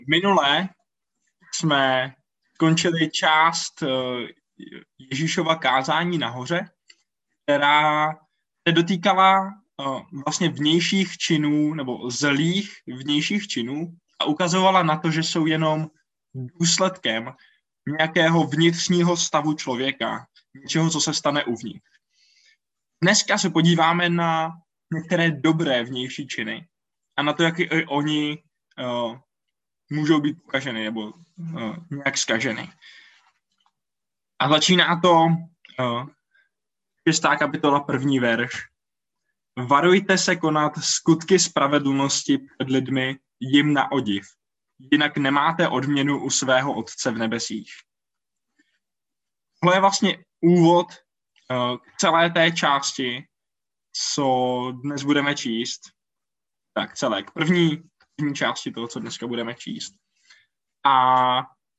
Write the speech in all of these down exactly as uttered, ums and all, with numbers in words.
Minule jsme skončili část Ježíšova kázání nahoře, která se dotýkala vlastně vnějších činů nebo zlých vnějších činů a ukazovala na to, že jsou jenom důsledkem nějakého vnitřního stavu člověka, něčeho, co se stane uvnitř. Dneska se podíváme na některé dobré vnější činy a na to, jak i oni uh, můžou být pokaženy nebo uh, nějak zkaženy. A začíná to uh, šestá kapitola, první verš. Varujte se konat skutky spravedlnosti před lidmi jim na odiv, jinak nemáte odměnu u svého Otce v nebesích. Tohle je vlastně úvod uh, k celé té části, co dnes budeme číst. Tak celé, k první, první části toho, co dneska budeme číst. A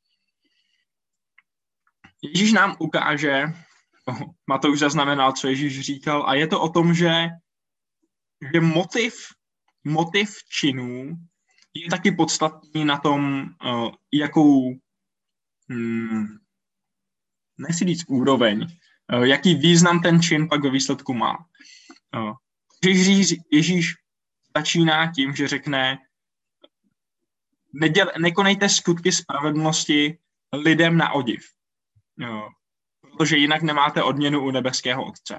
Ježíš nám ukáže, oh, Matouš zaznamenal, co Ježíš říkal, a je to o tom, že, že motiv, motiv činů je taky podstatný na tom, uh, jakou, hmm, nechci říct úroveň, uh, jaký význam ten čin pak ve výsledku má. Uh, Ježíš, Ježíš začíná tím, že řekne, neděl, nekonejte skutky spravedlnosti lidem na odiv, uh, protože jinak nemáte odměnu u nebeského Otce.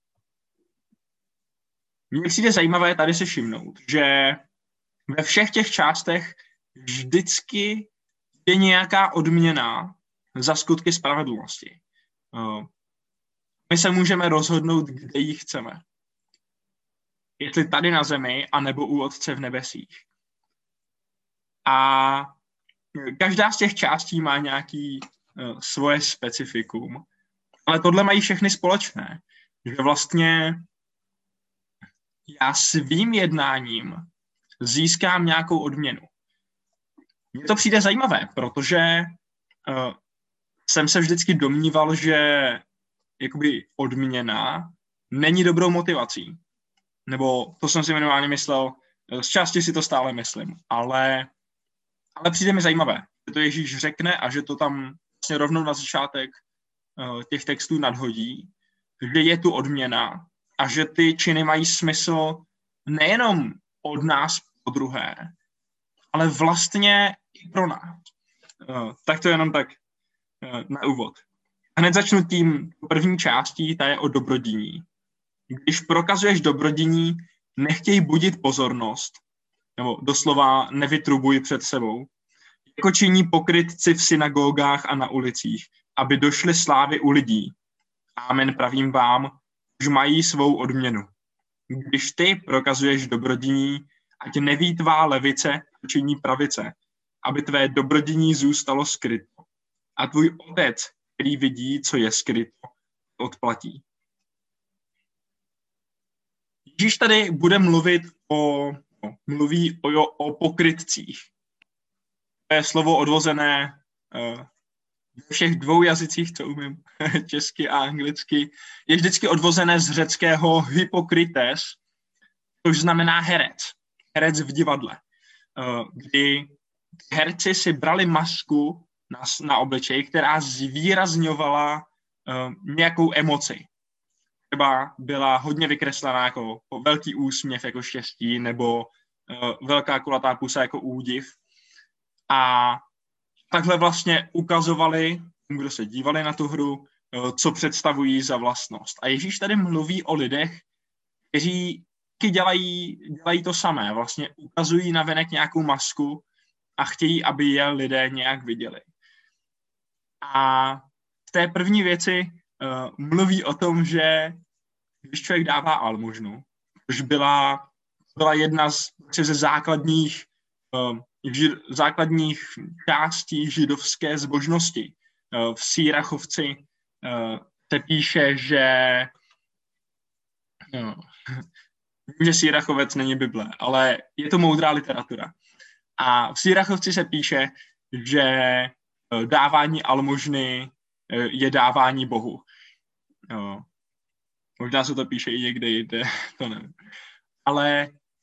Mně přijde zajímavé tady se všimnout, že ve všech těch částech vždycky je nějaká odměna za skutky spravedlnosti. My se můžeme rozhodnout, kde ji chceme. Jestli tady na zemi, anebo u Otce v nebesích. A každá z těch částí má nějaký uh, svoje specifikum, ale tohle mají všechny společné. Že vlastně já svým jednáním získám nějakou odměnu. Mně to přijde zajímavé, protože uh, jsem se vždycky domníval, že jakoby odměna není dobrou motivací. Nebo to jsem si minimálně myslel, z části si to stále myslím, ale, ale přijde mi zajímavé, že to Ježíš řekne a že to tam vlastně rovnou na začátek uh, těch textů nadhodí, že je tu odměna a že ty činy mají smysl nejenom od nás po druhé, ale vlastně i pro nás. Uh, tak to jenom tak uh, na úvod. Hned začnu tím první částí, ta je o dobrodiní. Když prokazuješ dobrodiní, nechtěj budit pozornost, nebo doslova nevytrubuj před sebou, jako činí pokrytci v synagogách a na ulicích, aby došly slávy u lidí. Amen, pravím vám, už mají svou odměnu. Když ty prokazuješ dobrodiní, ať neví tvá levice, činí pravice, aby tvé dobrodiní zůstalo skryto. A tvůj Otec, který vidí, co je skryto, odplatí. Ježíš tady bude mluvit o, o, mluví o, o pokrytcích. To je slovo odvozené uh, ve všech dvou jazycích, co umím, česky a anglicky, je vždycky odvozené z řeckého hypokrites, což znamená herec. Herec v divadle. Uh, kdy herci si brali masku na, na obličej, která zvýrazňovala uh, nějakou emoci. Třeba byla hodně vykreslená jako velký úsměv jako štěstí nebo uh, velká kulatá pusa jako údiv. A takhle vlastně ukazovali, kdo se dívali na tu hru, uh, co představují za vlastnost. A Ježíš tady mluví o lidech, kteří dělají, dělají to samé. Vlastně ukazují navenek nějakou masku a chtějí, aby je lidé nějak viděli. A v té první věci Uh, mluví o tom, že když člověk dává almužnu, což byla, byla jedna z, ze základních, uh, žid, základních částí židovské zbožnosti. Uh, v Sýrachovci uh, se píše, že no, že Sýrachovec není Bible, ale je to moudrá literatura. A v Sýrachovci se píše, že uh, dávání almužny je dávání Bohu. Jo. Možná se to píše i někde jinde, to nevím. Ale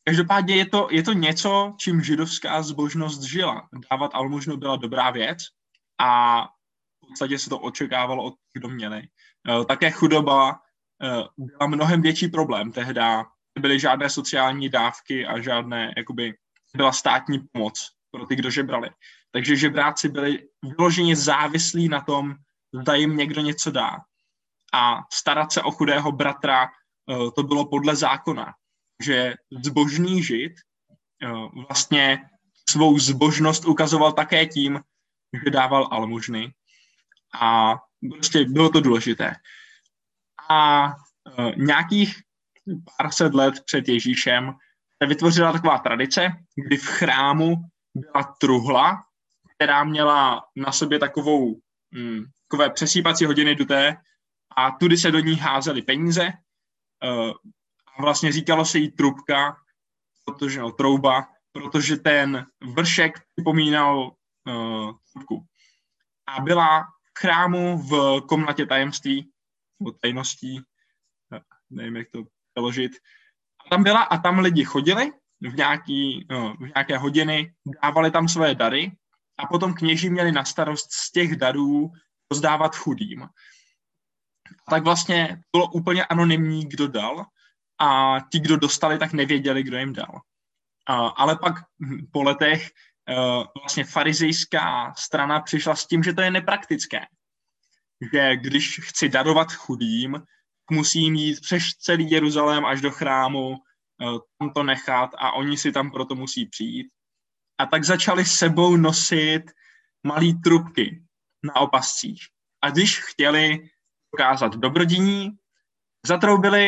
Každopádně je to, je to něco, čím židovská zbožnost žila. Dávat almužnu byla dobrá věc a v podstatě se to očekávalo od těch, kdo měli. Také chudoba byla mnohem větší problém. Tehda nebyly žádné sociální dávky a žádné, jakoby, byla státní pomoc pro ty, kdo žebrali. Takže žebráci byli vyloženě závislí na tom, zda jim někdo něco dá. A starat se o chudého bratra, to bylo podle zákona. Že zbožný žid vlastně svou zbožnost ukazoval také tím, že dával almužny. A prostě bylo to důležité. A nějakých pár set let před Ježíšem se vytvořila taková tradice, kdy v chrámu byla truhla, která měla na sobě takovou, hm, takové přesýpací hodiny duté a tudy se do ní házely peníze a vlastně říkalo se jí trubka, protože, no, trouba, protože ten vršek připomínal uh, trubku. A byla v chrámu v komnatě tajemství, nebo tajností, nevím, jak to přeložit. A tam byla a tam lidi chodili v, nějaký, no, v nějaké hodiny, dávali tam své dary a potom kněží měli na starost z těch darů rozdávat chudým. A tak vlastně bylo úplně anonymní, kdo dal a ti, kdo dostali, tak nevěděli, kdo jim dal. A, ale pak po letech uh, vlastně farizejská strana přišla s tím, že to je nepraktické. Že když chci darovat chudým, musím jít přes celý Jeruzalém až do chrámu, uh, tam to nechat a oni si tam proto musí přijít. A tak začali s sebou nosit malý trubky na opascích. A když chtěli ukázat dobrodiní, zatroubili,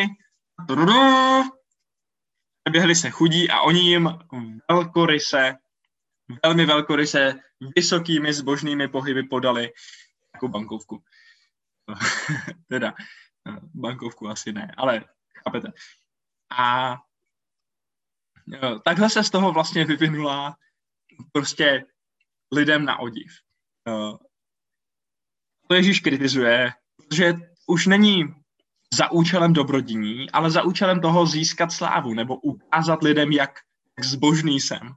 běhli se chudí a oni jim velkoryse, velmi velkoryse, vysokými zbožnými pohyby podali jako bankovku. Teda, bankovku asi ne, ale chápete. A takhle se z toho vlastně vyvinula prostě lidem na odiv. To Ježíš kritizuje, protože už není za účelem dobrodiní, ale za účelem toho získat slávu nebo ukázat lidem, jak zbožný jsem.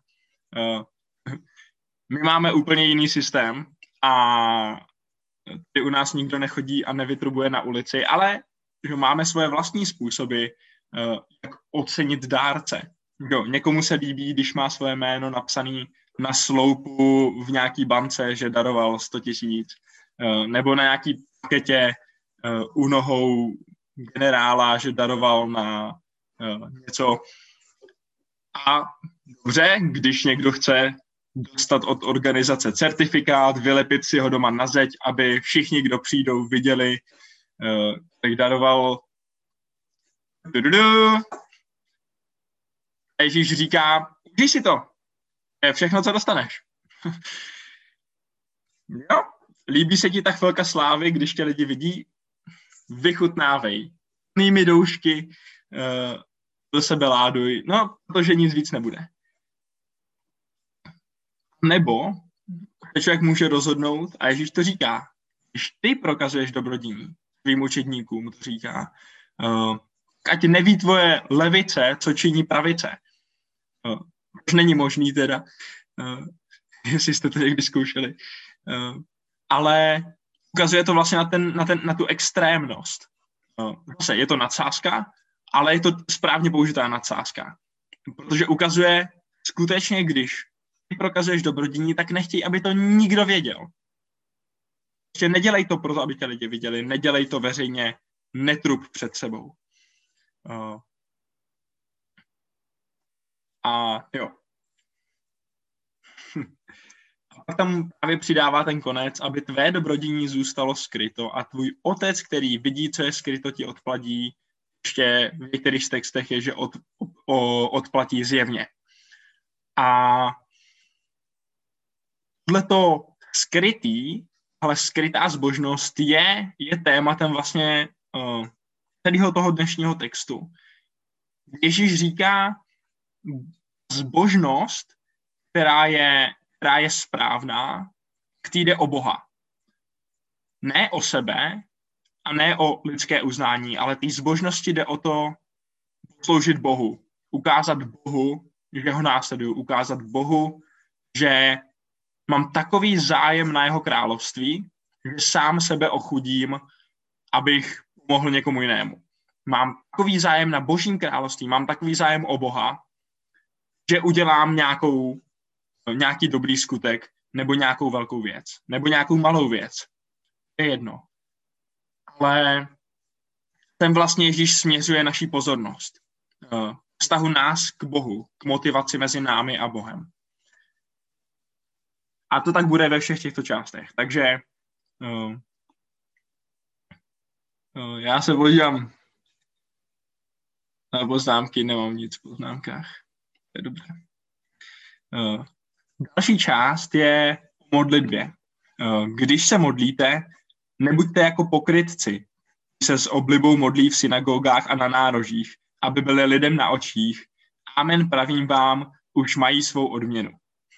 My máme úplně jiný systém a u nás nikdo nechodí a nevytrubuje na ulici, ale že máme svoje vlastní způsoby, jak ocenit dárce. Jo, někomu se líbí, když má svoje jméno napsané na sloupu v nějaký bance, že daroval sto tisíc, nebo na nějaký paketě u nohou generála, že daroval na něco. A dobře, když někdo chce dostat od organizace certifikát, vylepit si ho doma na zeď, aby všichni, kdo přijdou, viděli, tak daroval. A Ježíš říká, užij si to. To je všechno, co dostaneš. Jo, líbí se ti ta chvilka slávy, když tě lidi vidí, vychutnávej. Plnými doušky uh, do sebe láduj, no, protože nic víc nebude. Nebo člověk může rozhodnout, a Ježíš to říká, když ty prokazuješ dobrodiní tvým učedníkům, to říká, uh, ať neví tvoje levice, co činí pravice. Uh, už není možný teda, uh, jestli jste to někdy zkoušeli. Uh, ale ukazuje to vlastně na, ten, na, ten, na tu extrémnost. Uh, zase je to nadsázka, ale je to správně použitá nadsázka. Protože ukazuje skutečně, když ty prokazuješ dobrodiní, tak nechtěj, aby to nikdo věděl. Ještě nedělej to proto, aby tě lidi viděli, nedělej to veřejně, netrup před sebou. Uh, a jo. A pak tam právě přidává ten konec, aby tvé dobrodiní zůstalo skryto a tvůj otec, který vidí, co je skryto, ti odplatí. Ještě v některých textech je, že od, o, odplatí zjevně. A tohleto skrytý, ale skrytá zbožnost je, je tématem vlastně uh, celého toho dnešního textu. Ježíš říká zbožnost, která je, která je správná, který jde o Boha. Ne o sebe a ne o lidské uznání, ale té zbožnosti jde o to sloužit Bohu. ukázat Bohu, že ho následuju, ukázat Bohu, že mám takový zájem na jeho království, že sám sebe ochudím, abych pomohl někomu jinému. Mám takový zájem na Božím království, mám takový zájem o Boha, že udělám nějakou, nějaký dobrý skutek, nebo nějakou velkou věc, nebo nějakou malou věc. To je jedno. Ale ten vlastně Ježíš směřuje naší pozornost. Vztahu nás k Bohu, k motivaci mezi námi a Bohem. A to tak bude ve všech těchto částech. Takže uh, uh, já se podívám na poznámky, nemám nic v poznámkách. To je dobré. Uh, další část je o modlitbě. Uh, když se modlíte, nebuďte jako pokrytci, se s oblibou modlí v synagogách a na nárožích, aby byli lidem na očích. Amen, pravím vám, už mají svou odměnu.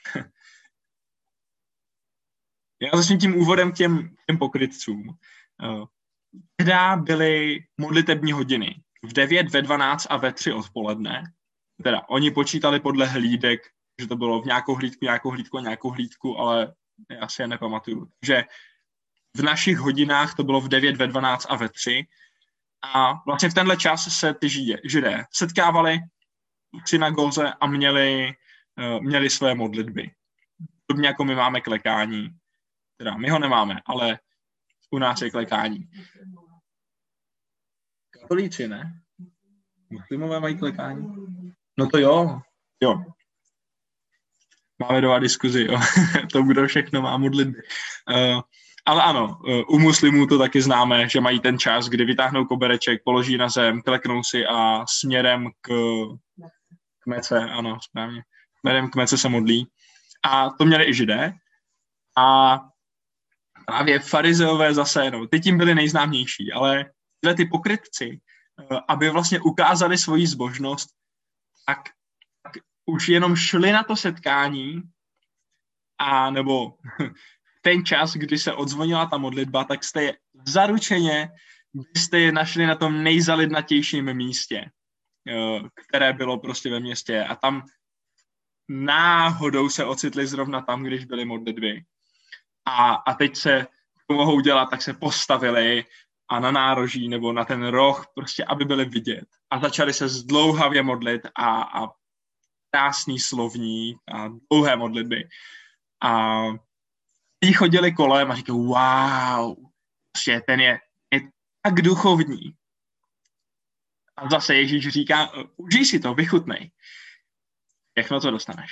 Já začnu tím úvodem k těm, těm pokrytcům. Tehdy byly modlitební hodiny v devět, ve dvanáct a ve tři odpoledne. Teda oni počítali podle hlídek, že to bylo v nějakou hlídku, nějakou hlídku, nějakou hlídku, ale já si je nepamatuju. Takže v našich hodinách to bylo v devět, ve dvanáct a ve tři. A vlastně v tenhle čas se ty židé, židé setkávali v synagoze a měli, měli své modlitby. Podobně jako my máme klekání. Teda my ho nemáme, ale u nás je klekání. Katolíci, ne? Muslimové mají klekání? No to jo. Jo. Máme doma diskuzi, jo. To kdo všechno má modlitby. Uh, ale ano, u muslimů to taky známe, že mají ten čas, kdy vytáhnou kobereček, položí na zem, kleknou si a směrem k, k mece, ano, správně, směrem k mece se modlí. A to měli i židé. A právě farizeové zase, no, ty tím byli nejznámější, ale tyhle ty pokrytci, aby vlastně ukázali svoji zbožnost, tak, tak už jenom šli na to setkání a nebo ten čas, kdy se odzvonila ta modlitba, tak jste je zaručeně, byste je našli na tom nejzalidnatějším místě, které bylo prostě ve městě. A tam náhodou se ocitli zrovna tam, když byly modlitby. A, a teď se to mohou dělat, tak se postavili a na nároží nebo na ten roh, prostě aby byli vidět. A začali se zdlouhavě modlit a, a krásný slovní a dlouhé modlitby. A ti chodili kolem a říkali, wow, prostě ten je, je tak duchovní. A zase Ježíš říká, užij si to, vychutnej. Všechno to dostaneš.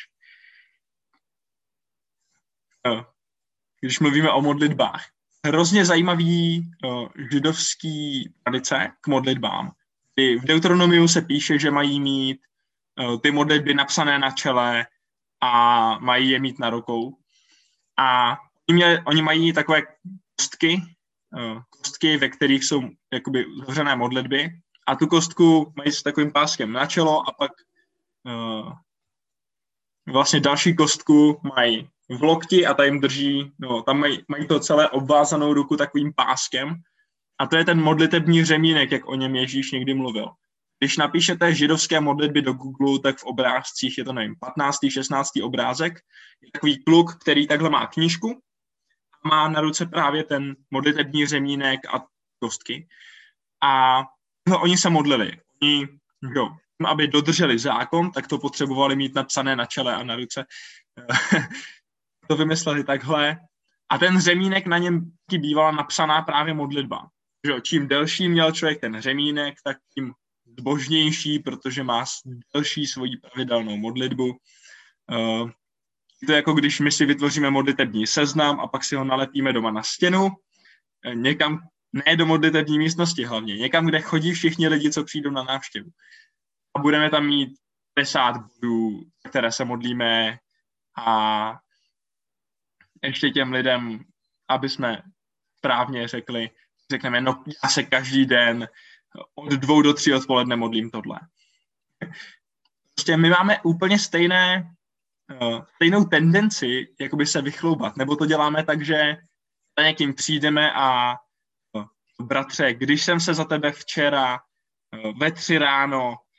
Když mluvíme o modlitbách. Hrozně zajímavý uh, židovský tradice k modlitbám. V Deuteronomiu se píše, že mají mít uh, ty modlitby napsané na čele a mají je mít na rukou. A oni, mě, oni mají takové kostky, uh, kostky, ve kterých jsou jakoby zavřené modlitby a tu kostku mají s takovým páskem na čelo a pak uh, vlastně další kostku mají v lokti a ta jim drží, no, tam mají, mají to celé obvázanou ruku takovým páskem a to je ten modlitební řemínek, jak o něm Ježíš někdy mluvil. Když napíšete židovské modlitby do Google, tak v obrázcích je to, nevím, patnáctý, šestnáctý obrázek, je takový kluk, který takhle má knížku a má na ruce právě ten modlitební řemínek a kostky a no, oni se modlili. Oni, jo, aby dodrželi zákon, tak to potřebovali mít napsané na čele a na ruce. To vymysleli takhle. A ten řemínek, na něm bývala napsaná právě modlitba. Že čím delší měl člověk ten řemínek, tak tím zbožnější, protože má delší svoji pravidelnou modlitbu. To je jako když my si vytvoříme modlitební seznam a pak si ho nalepíme doma na stěnu, někam, ne do modlitební místnosti hlavně, někam, kde chodí všichni lidi, co přijdou na návštěvu. A budeme tam mít padesát bodů, které se modlíme a ještě těm lidem, aby jsme správně řekli, řekneme, no já se každý den od dvou do tří odpoledne modlím tohle. Prostě my máme úplně stejné, uh, stejnou tendenci, jakoby se vychloubat, nebo to děláme tak, že za někým přijdeme a uh, bratře, když jsem se za tebe včera uh, ve tři ráno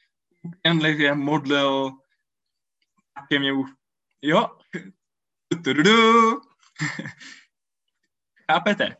úpěnlivě modlil ke mně. Jo. Chápete?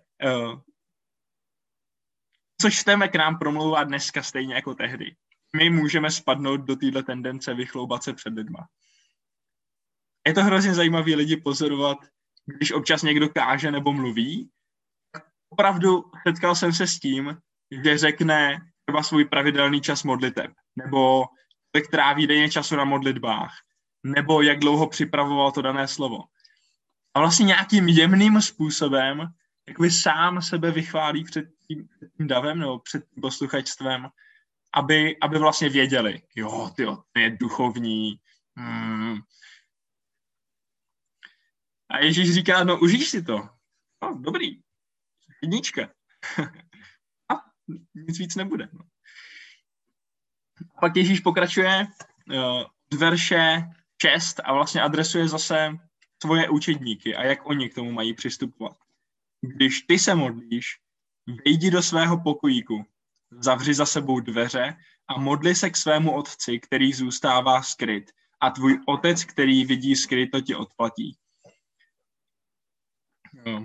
Co čteme k nám promlouvá dneska stejně jako tehdy. My můžeme spadnout do této tendence vychloubat se před lidma. Je to hrozně zajímavý lidi pozorovat, když občas někdo káže nebo mluví. Opravdu setkal jsem se s tím, že řekne třeba svůj pravidelný čas modliteb, nebo kolik tráví denně času na modlitbách, nebo jak dlouho připravoval to dané slovo. A vlastně nějakým jemným způsobem, jak by sám sebe vychválí před tím, před tím davem nebo před tím posluchačstvem, aby, aby vlastně věděli, jo, tyjo, to je duchovní. Hmm. A Ježíš říká, no užij si to. No, dobrý. Jednička. A nic víc nebude. No. A pak Ježíš pokračuje uh, od verše šest a vlastně adresuje zase svoje učedníky a jak oni k tomu mají přistupovat. Když ty se modlíš, vejdi do svého pokojíku, zavři za sebou dveře a modli se k svému otci, který zůstává skryt, a tvůj otec, který vidí skryto, ti odplatí. No.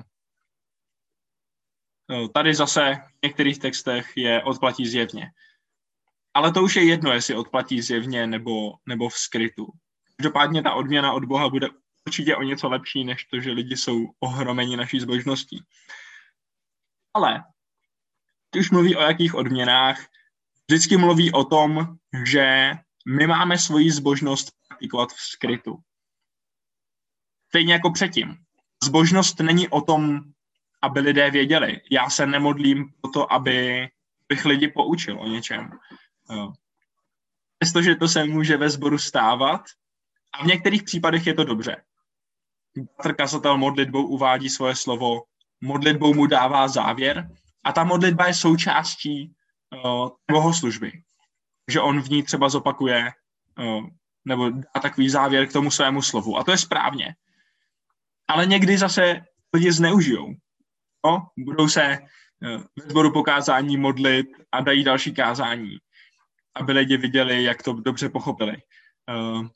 No, tady zase v některých textech je odplatí zjevně. Ale to už je jedno, jestli odplatí zjevně nebo, nebo v skrytu. Každopádně ta odměna od Boha bude určitě o něco lepší, než to, že lidi jsou ohromeni naší zbožností. Ale když už mluví o jakých odměnách, vždycky mluví o tom, že my máme svoji zbožnost praktikovat v skrytu. Stejně jako předtím. Zbožnost není o tom, aby lidé věděli. Já se nemodlím proto, aby bych lidi poučil o něčem. Přestože to se může ve sboru stávat, a v některých případech je to dobře. Bratr kazatel modlitbou uvádí svoje slovo, modlitbou mu dává závěr a ta modlitba je součástí uh, bohoslužby. Že on v ní třeba zopakuje uh, nebo dá takový závěr k tomu svému slovu. A to je správně. Ale někdy zase lidi zneužijou. No, budou se uh, ve sboru pokázání modlit a dají další kázání, aby lidi viděli, jak to dobře pochopili. Uh,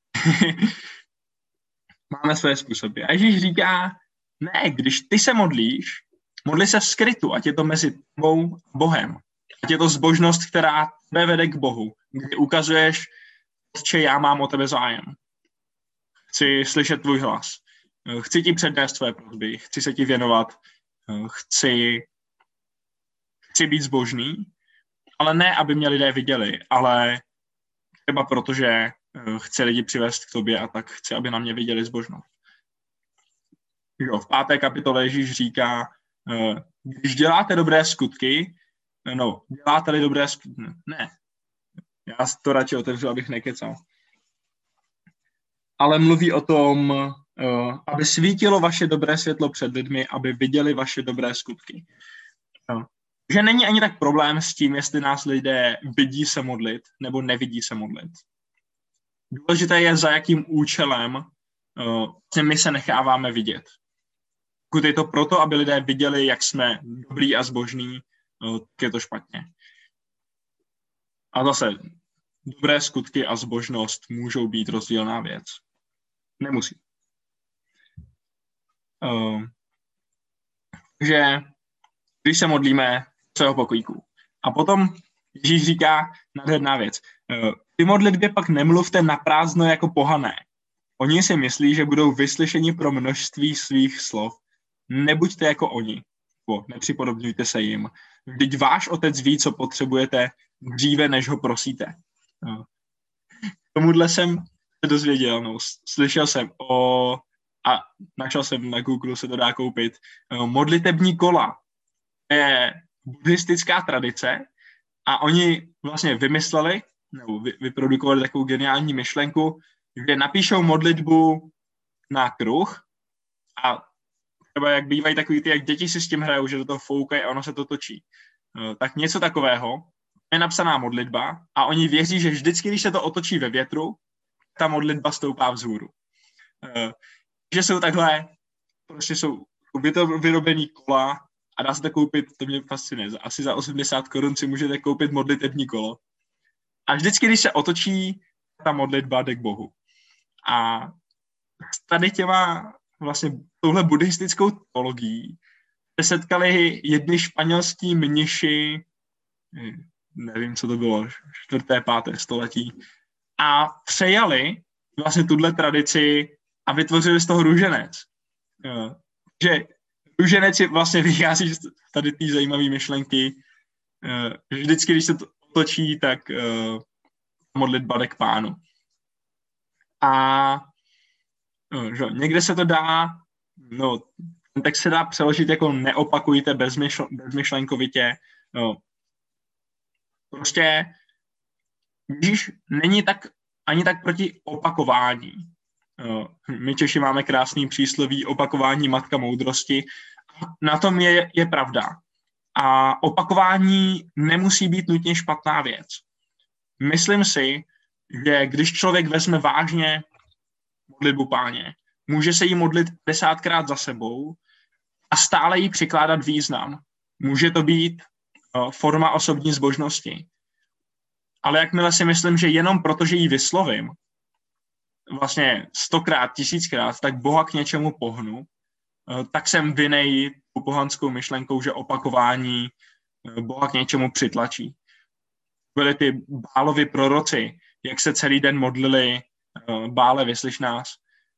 Máme své způsoby. A Ježíš říká, ne, když ty se modlíš, modli se v skrytu, ať je to mezi tebou a Bohem. Ať je to zbožnost, která tebe vede k Bohu, kdy ukazuješ, Otče, já mám o tebe zájem. Chci slyšet tvůj hlas. Chci ti přednést tvé prosby, chci se ti věnovat, chci, chci být zbožný, ale ne, aby mě lidé viděli, ale třeba protože chci lidi přivést k tobě a tak chci, aby na mě viděli zbožnost. Jo, v páté kapitole Ježíš říká, když děláte dobré skutky, no, děláte-li dobré skutky, ne. Já to radši otevřu, abych nekecal. Ale mluví o tom, aby svítilo vaše dobré světlo před lidmi, aby viděli vaše dobré skutky. No. Že není ani tak problém s tím, jestli nás lidé vidí se modlit, nebo nevidí se modlit. Důležité je, za jakým účelem uh, my se necháváme vidět. Pokud je to proto, aby lidé viděli, jak jsme dobrý a zbožní, uh, tak je to špatně. A zase, dobré skutky a zbožnost můžou být rozdílná věc. Nemusí. Uh, takže, když se modlíme svého pokojíku. A potom Ježíš říká nádherná věc. Uh, Ty modlitbě pak nemluvte naprázdno jako pohané. Oni si myslí, že budou vyslyšeni pro množství svých slov. Nebuďte jako oni. Bo, nepřipodobňujte se jim. Vždyť váš otec ví, co potřebujete dříve, než ho prosíte. No. Tomuhle jsem se dozvěděl. No. Slyšel jsem o... A našel jsem na Google, se to dá koupit. Modlitební kola. To je buddhistická tradice a oni vlastně vymysleli nebo vyprodukovali takovou geniální myšlenku, kde napíšou modlitbu na kruh a třeba jak bývají takový ty, jak děti si s tím hrajou, že do toho foukají a ono se to točí. Tak něco takového je napsaná modlitba a oni věří, že vždycky, když se to otočí ve větru, ta modlitba stoupá vzhůru. Že jsou takhle, prostě jsou vyrobený kola a dá se to koupit, to mě fascinuje, asi za osmdesát korun si můžete koupit modlitební kolo. A vždycky, když se otočí, ta modlitba jde k Bohu. A tady těma vlastně touhle buddhistickou teologií se setkali jedni španělští mniši, nevím, co to bylo, čtvrté, páté století, a přejali vlastně tuhle tradici a vytvořili z toho růženec. Že růženec je vlastně vychází z tady té zajímavé myšlenky, že vždycky, když se to otočí, tak modlitba jde k Pánu. A že, někde se to dá, no, ten text se dá přeložit jako neopakujte bezmyšl, bezmyšlenkovitě. No. Prostě Ježíš není tak ani tak proti opakování. No. My Češi máme krásný přísloví opakování matka moudrosti. Na tom je, je pravda. A opakování nemusí být nutně špatná věc. Myslím si, že když člověk vezme vážně modlitbu Páně, může se jí modlit desátkrát za sebou a stále jí přikládat význam. Může to být uh, forma osobní zbožnosti. Ale jakmile si myslím, že jenom proto, že ji vyslovím, vlastně stokrát, tisíckrát, tak Boha k něčemu pohnu, uh, tak jsem vinej tu pohanskou myšlenkou, že opakování uh, Boha k něčemu přitlačí. Byli ty Bálovi proroci, jak se celý den modlili, uh, Bále, vyslyš nás,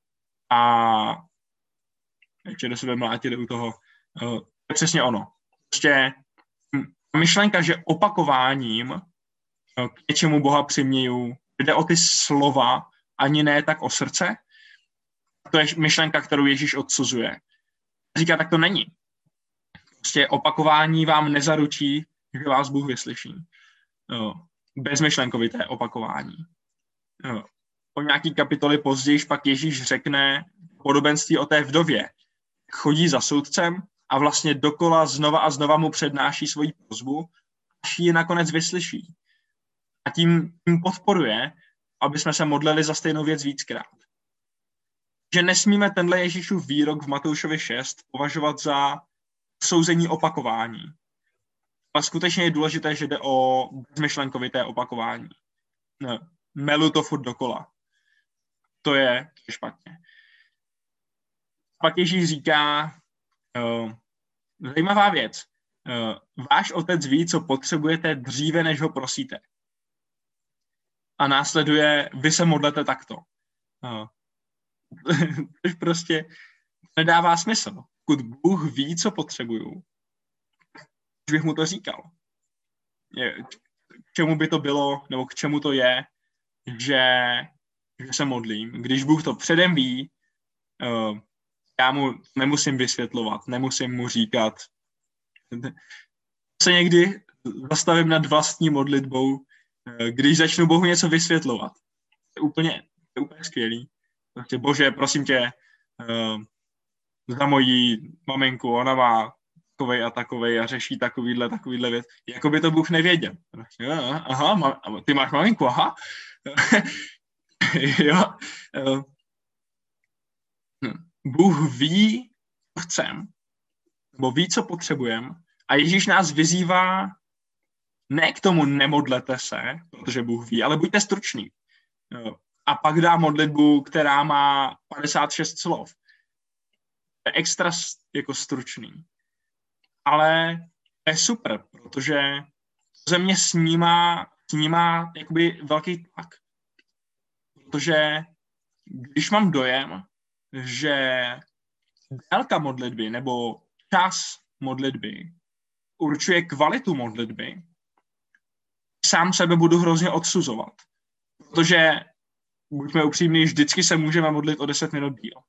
a ještě do sebe mlátili u toho. Uh, to je přesně ono. Prostě myšlenka, že opakováním uh, k něčemu Boha přiměju, jde o ty slova, ani ne tak o srdce. To je myšlenka, kterou Ježíš odsuzuje. Říká, tak to není. Prostě opakování vám nezaručí, že vás Bůh vyslyší. Uh, bezmyšlenkovité opakování. Uh, O nějaký kapitoly později pak Ježíš řekne podobenství o té vdově. Chodí za soudcem a vlastně dokola znova a znova mu přednáší svoji prosbu, až ji nakonec vyslyší. A tím, tím podporuje, aby jsme se modlili za stejnou věc víckrát. Že nesmíme tenhle Ježíšův výrok v Matoušovi šest považovat za souzení opakování. Ale skutečně je důležité, že jde o bezmyšlenkovité opakování. Ne, melu to furt dokola. To je, to je špatně. Pak Ježíš říká, uh, zajímavá věc, uh, váš otec ví, co potřebujete dříve, než ho prosíte. A následuje, vy se modlete takto. Uh, to prostě nedává smysl. Pokud Bůh ví, co potřebuju, už bych mu to říkal. K čemu by to bylo, nebo k čemu to je, že že se modlím. Když Bůh to předem ví, uh, já mu nemusím vysvětlovat, nemusím mu říkat. Se někdy zastavím nad vlastní modlitbou, uh, když začnu Bohu něco vysvětlovat. To je úplně, to je úplně skvělý. Prostě, Bože, prosím tě, uh, za mojí maminku, ona má takovej a takovej a řeší takovýhle, takovýhle věc. Jako by to Bůh nevěděl. Aha, ma, ty máš maminku, aha. Jo. Bůh ví, co chcem, nebo ví, co potřebujeme, a Ježíš nás vyzývá ne k tomu nemodlete se, protože Bůh ví, ale buďte struční. A pak dá modlitbu, která má padesát šest slov. Je extra jako stručný. Ale to je super, protože země snímá, snímá jakoby velký tlak. Protože když mám dojem, že délka modlitby nebo čas modlitby určuje kvalitu modlitby, sám sebe budu hrozně odsuzovat. Protože, buďme upřímní, vždycky se můžeme modlit o deset minut díl.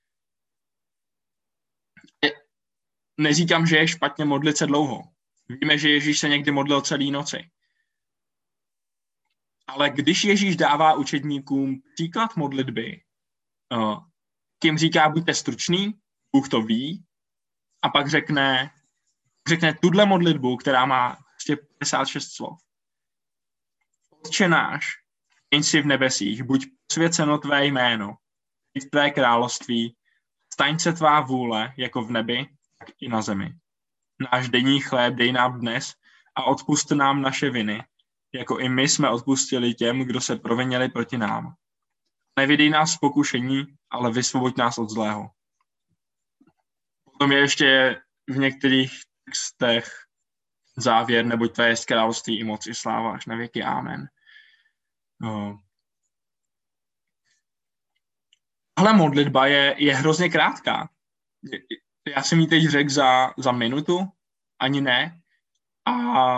Neříkám, že je špatně modlit se dlouho. Víme, že Ježíš se někdy modlil celý noci. Ale když Ježíš dává učedníkům příklad modlitby, tím říká, buďte stručný, Bůh to ví, a pak řekne, řekne tuhle modlitbu, která má padesát šest slov. Otče náš, jen jsi v nebesích, buď posvěceno tvé jméno, přijď tvé království, staň se tvá vůle, jako v nebi, tak i na zemi. Náš denní chléb dej nám dnes a odpusť nám naše viny, jako i my jsme odpustili těm, kdo se provinili proti nám. Nevidej nás v pokušení, ale vysvoboď nás od zlého. Potom je ještě v některých textech závěr, neboť to je království i moc i sláva až na věky. Amen. No. Tahle modlitba je, je hrozně krátká. Já jsem ji teď řekl za, za minutu, ani ne. A,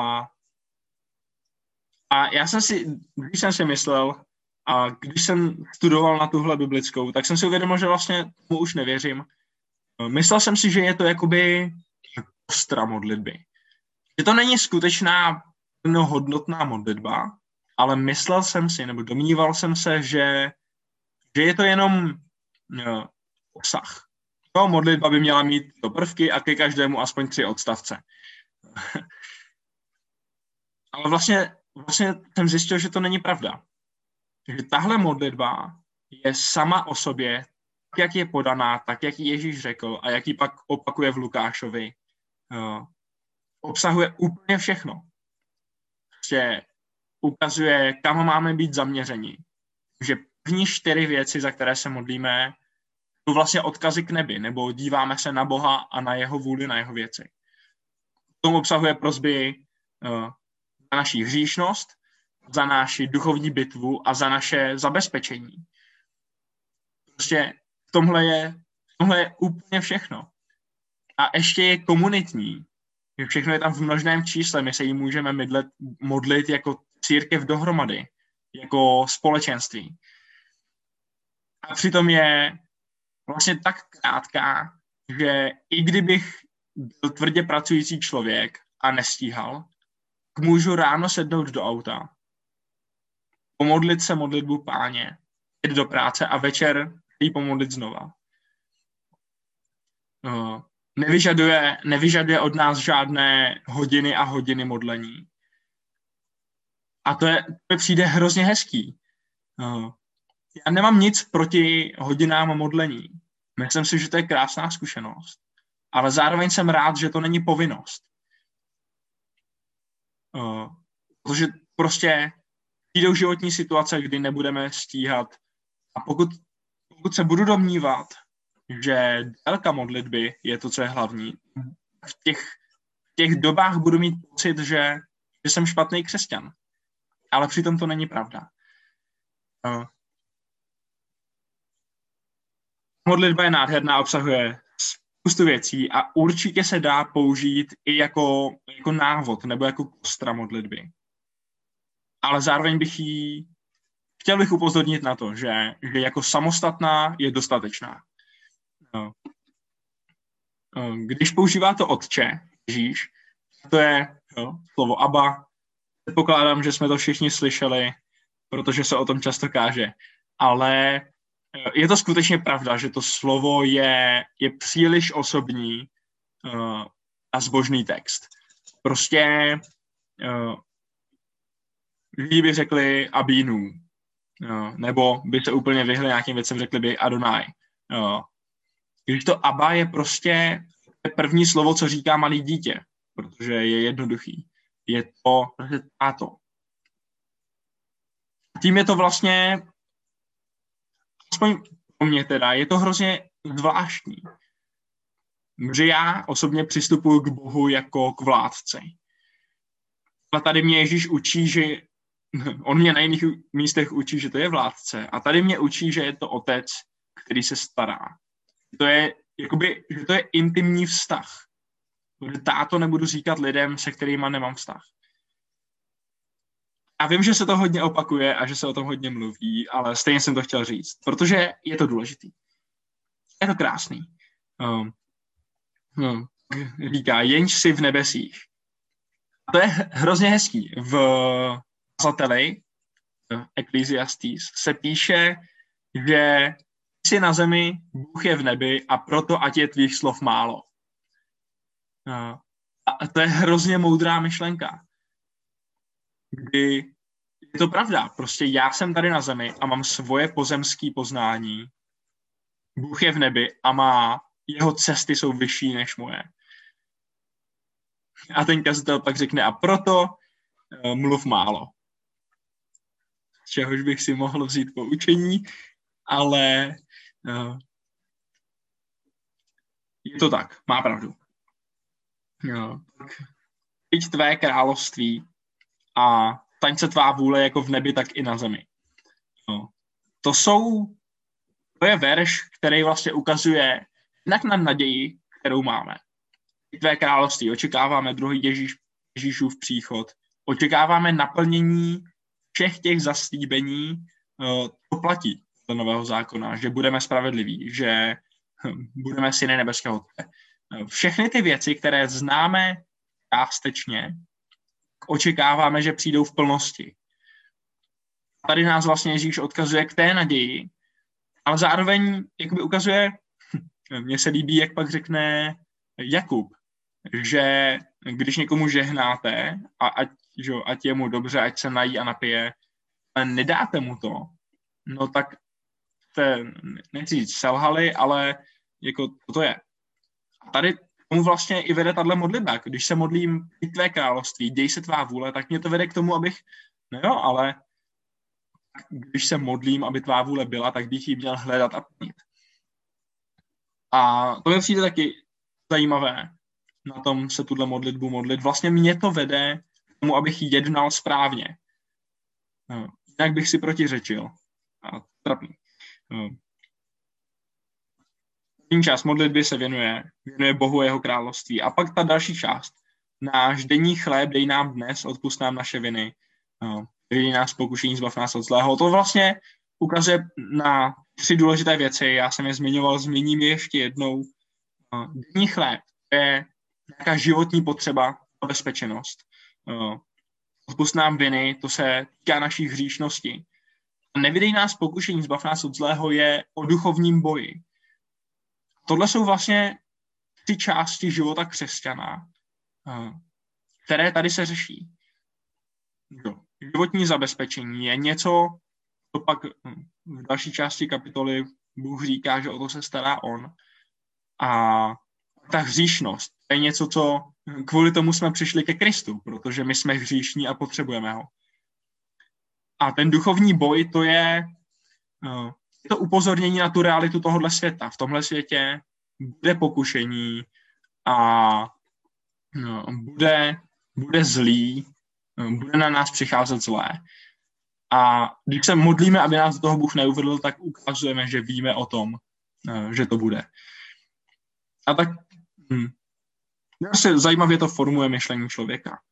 a já jsem si, když jsem si myslel, a když jsem studoval na tuhle biblickou, tak jsem si uvědomil, že vlastně tomu už nevěřím. Myslel jsem si, že je to jakoby kostra modlitby. Že to není skutečná plnohodnotná modlitba, ale myslel jsem si, nebo domníval jsem se, že, že je to jenom no, obsah. To modlitba by měla mít do prvky a ke každému aspoň tři odstavce. Ale vlastně, vlastně jsem zjistil, že to není pravda. Že tahle modlitba je sama o sobě, tak jak je podaná, tak jak ji Ježíš řekl a jak ji pak opakuje v Lukášovi, uh, obsahuje úplně všechno. Že ukazuje, kam máme být zaměřeni. Že první čtyři věci, za které se modlíme, jsou vlastně odkazy k nebi, nebo díváme se na Boha a na jeho vůli, na jeho věci. K tomu obsahuje prosby uh, za naši hříšnost, za naši duchovní bitvu a za naše zabezpečení. Prostě v tomhle je, v tomhle je úplně všechno. A ještě je komunitní. Všechno je tam v množném čísle. My se jí můžeme mydlet, modlit jako církev dohromady, jako společenství. A přitom je vlastně tak krátká, že i kdybych byl tvrdě pracující člověk a nestíhal, můžu ráno sednout do auta, pomodlit se modlitbu Páně, jít do práce a večer jí pomodlit znova. No, nevyžaduje, nevyžaduje od nás žádné hodiny a hodiny modlení. A to, je, to přijde hrozně hezký. No, já nemám nic proti hodinám modlení. Myslím si, že to je krásná zkušenost. Ale zároveň jsem rád, že to není povinnost. No, protože prostě přijdou životní situace, kdy nebudeme stíhat. A pokud, pokud se budu domnívat, že délka modlitby je to, co je hlavní, v těch, v těch dobách budu mít pocit, že, že jsem špatný křesťan. Ale přitom to není pravda. Uh, modlitba je nádherná, obsahuje spoustu věcí a určitě se dá použít i jako, jako návod nebo jako kostra modlitby. Ale zároveň bych jí chtěl bych upozornit na to, že, že jako samostatná je dostatečná. No. Když používá to Otče, Ježíš, to je jo, slovo Abba. Předpokládám, že jsme to všichni slyšeli, protože se o tom často káže. Ale je to skutečně pravda, že to slovo je, je příliš osobní uh, a zbožný text. Prostě uh, lidi by řekli Abínu, uh, nebo by se úplně vyhli nějakým věcem, řekli by Adonai. Uh, Když to Abba je prostě první slovo, co říká malý dítě, protože je jednoduchý. Je to prostě táto. Tím je to vlastně, aspoň pro mě teda, je to hrozně zvláštní. Že já osobně přistupuji k Bohu jako k vládci. Ale tady mě Ježíš učí, že on mě na jiných místech učí, že to je vládce. A tady mě učí, že je to otec, který se stará. To je, jakoby, že to je intimní vztah. Že táto nebudu říkat lidem, se kterýma nemám vztah. Já vím, že se to hodně opakuje a že se o tom hodně mluví, ale stejně jsem to chtěl říct, protože je to důležitý. Je to krásný. Um, um, říká, jenž si v nebesích. To je hrozně hezký. V kazateli, v Ecclesiastes, se píše, že jsi na zemi, Bůh je v nebi a proto ať je tvých slov málo. A to je hrozně moudrá myšlenka. Kdy je to pravda, prostě já jsem tady na zemi a mám svoje pozemské poznání. Bůh je v nebi a má, jeho cesty jsou vyšší než moje. A ten kazatel pak řekne, a proto uh, mluv málo. čehož bych si mohl vzít poučení, ale uh, je to tak, má pravdu. Jo, tak přijď tvé království a staň se tvá vůle jako v nebi, tak i na zemi. Jo. To jsou, to je verš, který vlastně ukazuje jednak na naději, kterou máme. Tvé království, očekáváme druhý Ježíš, Ježíšův příchod, očekáváme naplnění všech těch zaslíbení, to platí do nového zákona, že budeme spravedliví, že budeme syny nebeského Otce. Všechny ty věci, které známe částečně, očekáváme, že přijdou v plnosti. Tady nás vlastně Ježíš odkazuje k té naději, ale zároveň jakoby ukazuje, mně se líbí, jak pak řekne Jakub, že když někomu žehnáte, a ať, že, ať je mu dobře, ať se nají a napije, ale nedáte mu to, no tak jste, nechci říct, selhali, ale jako to je. A tady tomu vlastně i vede tato modlitba. Když se modlím i tvé království, děj se tvá vůle, tak mě to vede k tomu, abych, no jo, ale když se modlím, aby tvá vůle byla, tak bych ji měl hledat a plnit. A to mi přijde taky zajímavé na tom se tuhle modlitbu modlit. Vlastně mě to vede k tomu, abych jednal správně. No, jinak bych si protiřečil. A trapný. No. První část modlitby se věnuje, věnuje Bohu a jeho království. A pak ta další část. Náš denní chléb dej nám dnes, odpusť nám naše viny. No, dej nás pokušení, zbav nás od zlého. To vlastně ukazuje na tři důležité věci. Já jsem je zmiňoval, zmíním je ještě jednou. No, denní chléb je nějaká životní potřeba, bezpečnost. No, odpusť nám viny, to se týká naší hříšnosti. A nevydej nás pokušení, zbav nás od zlého je o duchovním boji. Tohle jsou vlastně ty části života křesťana, které tady se řeší. Životní zabezpečení je něco, co pak v další části kapitoly Bůh říká, že o to se stará on. A ta hříšnost je něco, co kvůli tomu jsme přišli ke Kristu, protože my jsme hříšní a potřebujeme ho. A ten duchovní boj, to je to upozornění na tu realitu tohohle světa. V tomhle světě bude pokušení a no, bude, bude zlý, bude na nás přicházet zlé. A když se modlíme, aby nás do toho Bůh neuvedl, tak ukazujeme, že víme o tom, že to bude. A tak hm, se zajímavě to formuje myšlení člověka.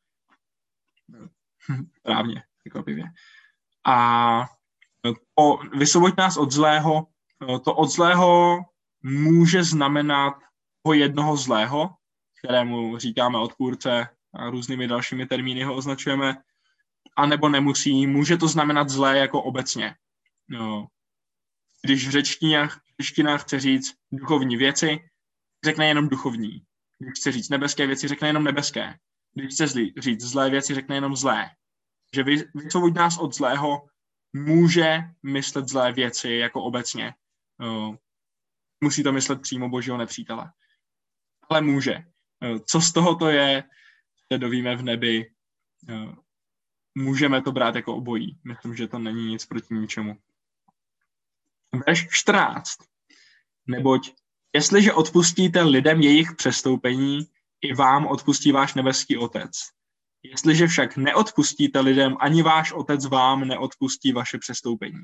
Právně, překvapivě. A to vysvoboď nás od zlého, to od zlého může znamenat toho jednoho zlého, kterému říkáme odpůrce a různými dalšími termíny ho označujeme, anebo nemusí. Může to znamenat zlé jako obecně. No. Když v řečtinách chce říct duchovní věci, řekne jenom duchovní. Když chce říct nebeské věci, řekne jenom nebeské. Když chce zlý, říct zlé věci, řekne jenom zlé. Že vysvoboď nás od zlého může myslet zlé věci jako obecně. No. Musí to myslet přímo božího nepřítele. Ale může. Co z toho to je, se dovíme v nebi. Můžeme to brát jako obojí. Myslím, že to není nic proti ničemu. Verš čtrnáct. Neboť jestliže odpustíte lidem jejich přestoupení, i vám odpustí váš nebeský Otec. Jestliže však neodpustíte lidem, ani váš Otec vám neodpustí vaše přestoupení.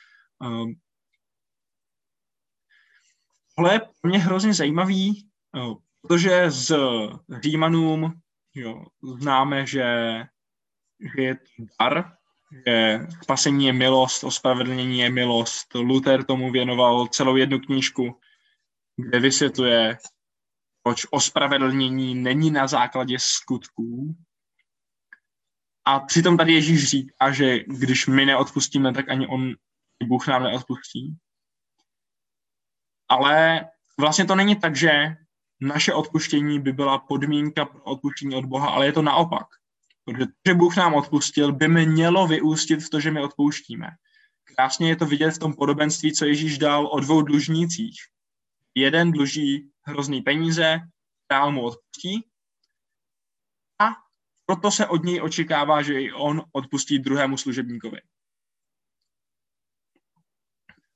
Tohle je pro mě hrozně zajímavý, protože z Římanům jo, známe, že, že je to dar, že spasení je milost, ospravedlnění je milost. Luther tomu věnoval celou jednu knížku, kde vysvětluje, proč ospravedlnění není na základě skutků. A přitom tady Ježíš říká, že když my neodpustíme, tak ani on, Bůh nám neodpustí. Ale vlastně to není tak, že naše odpuštění by byla podmínka pro odpuštění od Boha, ale je to naopak. Protože to, že Bůh nám odpustil, by mělo vyústit v to, že my odpouštíme. Krásně je to vidět v tom podobenství, co Ježíš dal o dvou dlužnících. Jeden dluží hrozný peníze, král mu odpustí a proto se od něj očekává, že i on odpustí druhému služebníkovi.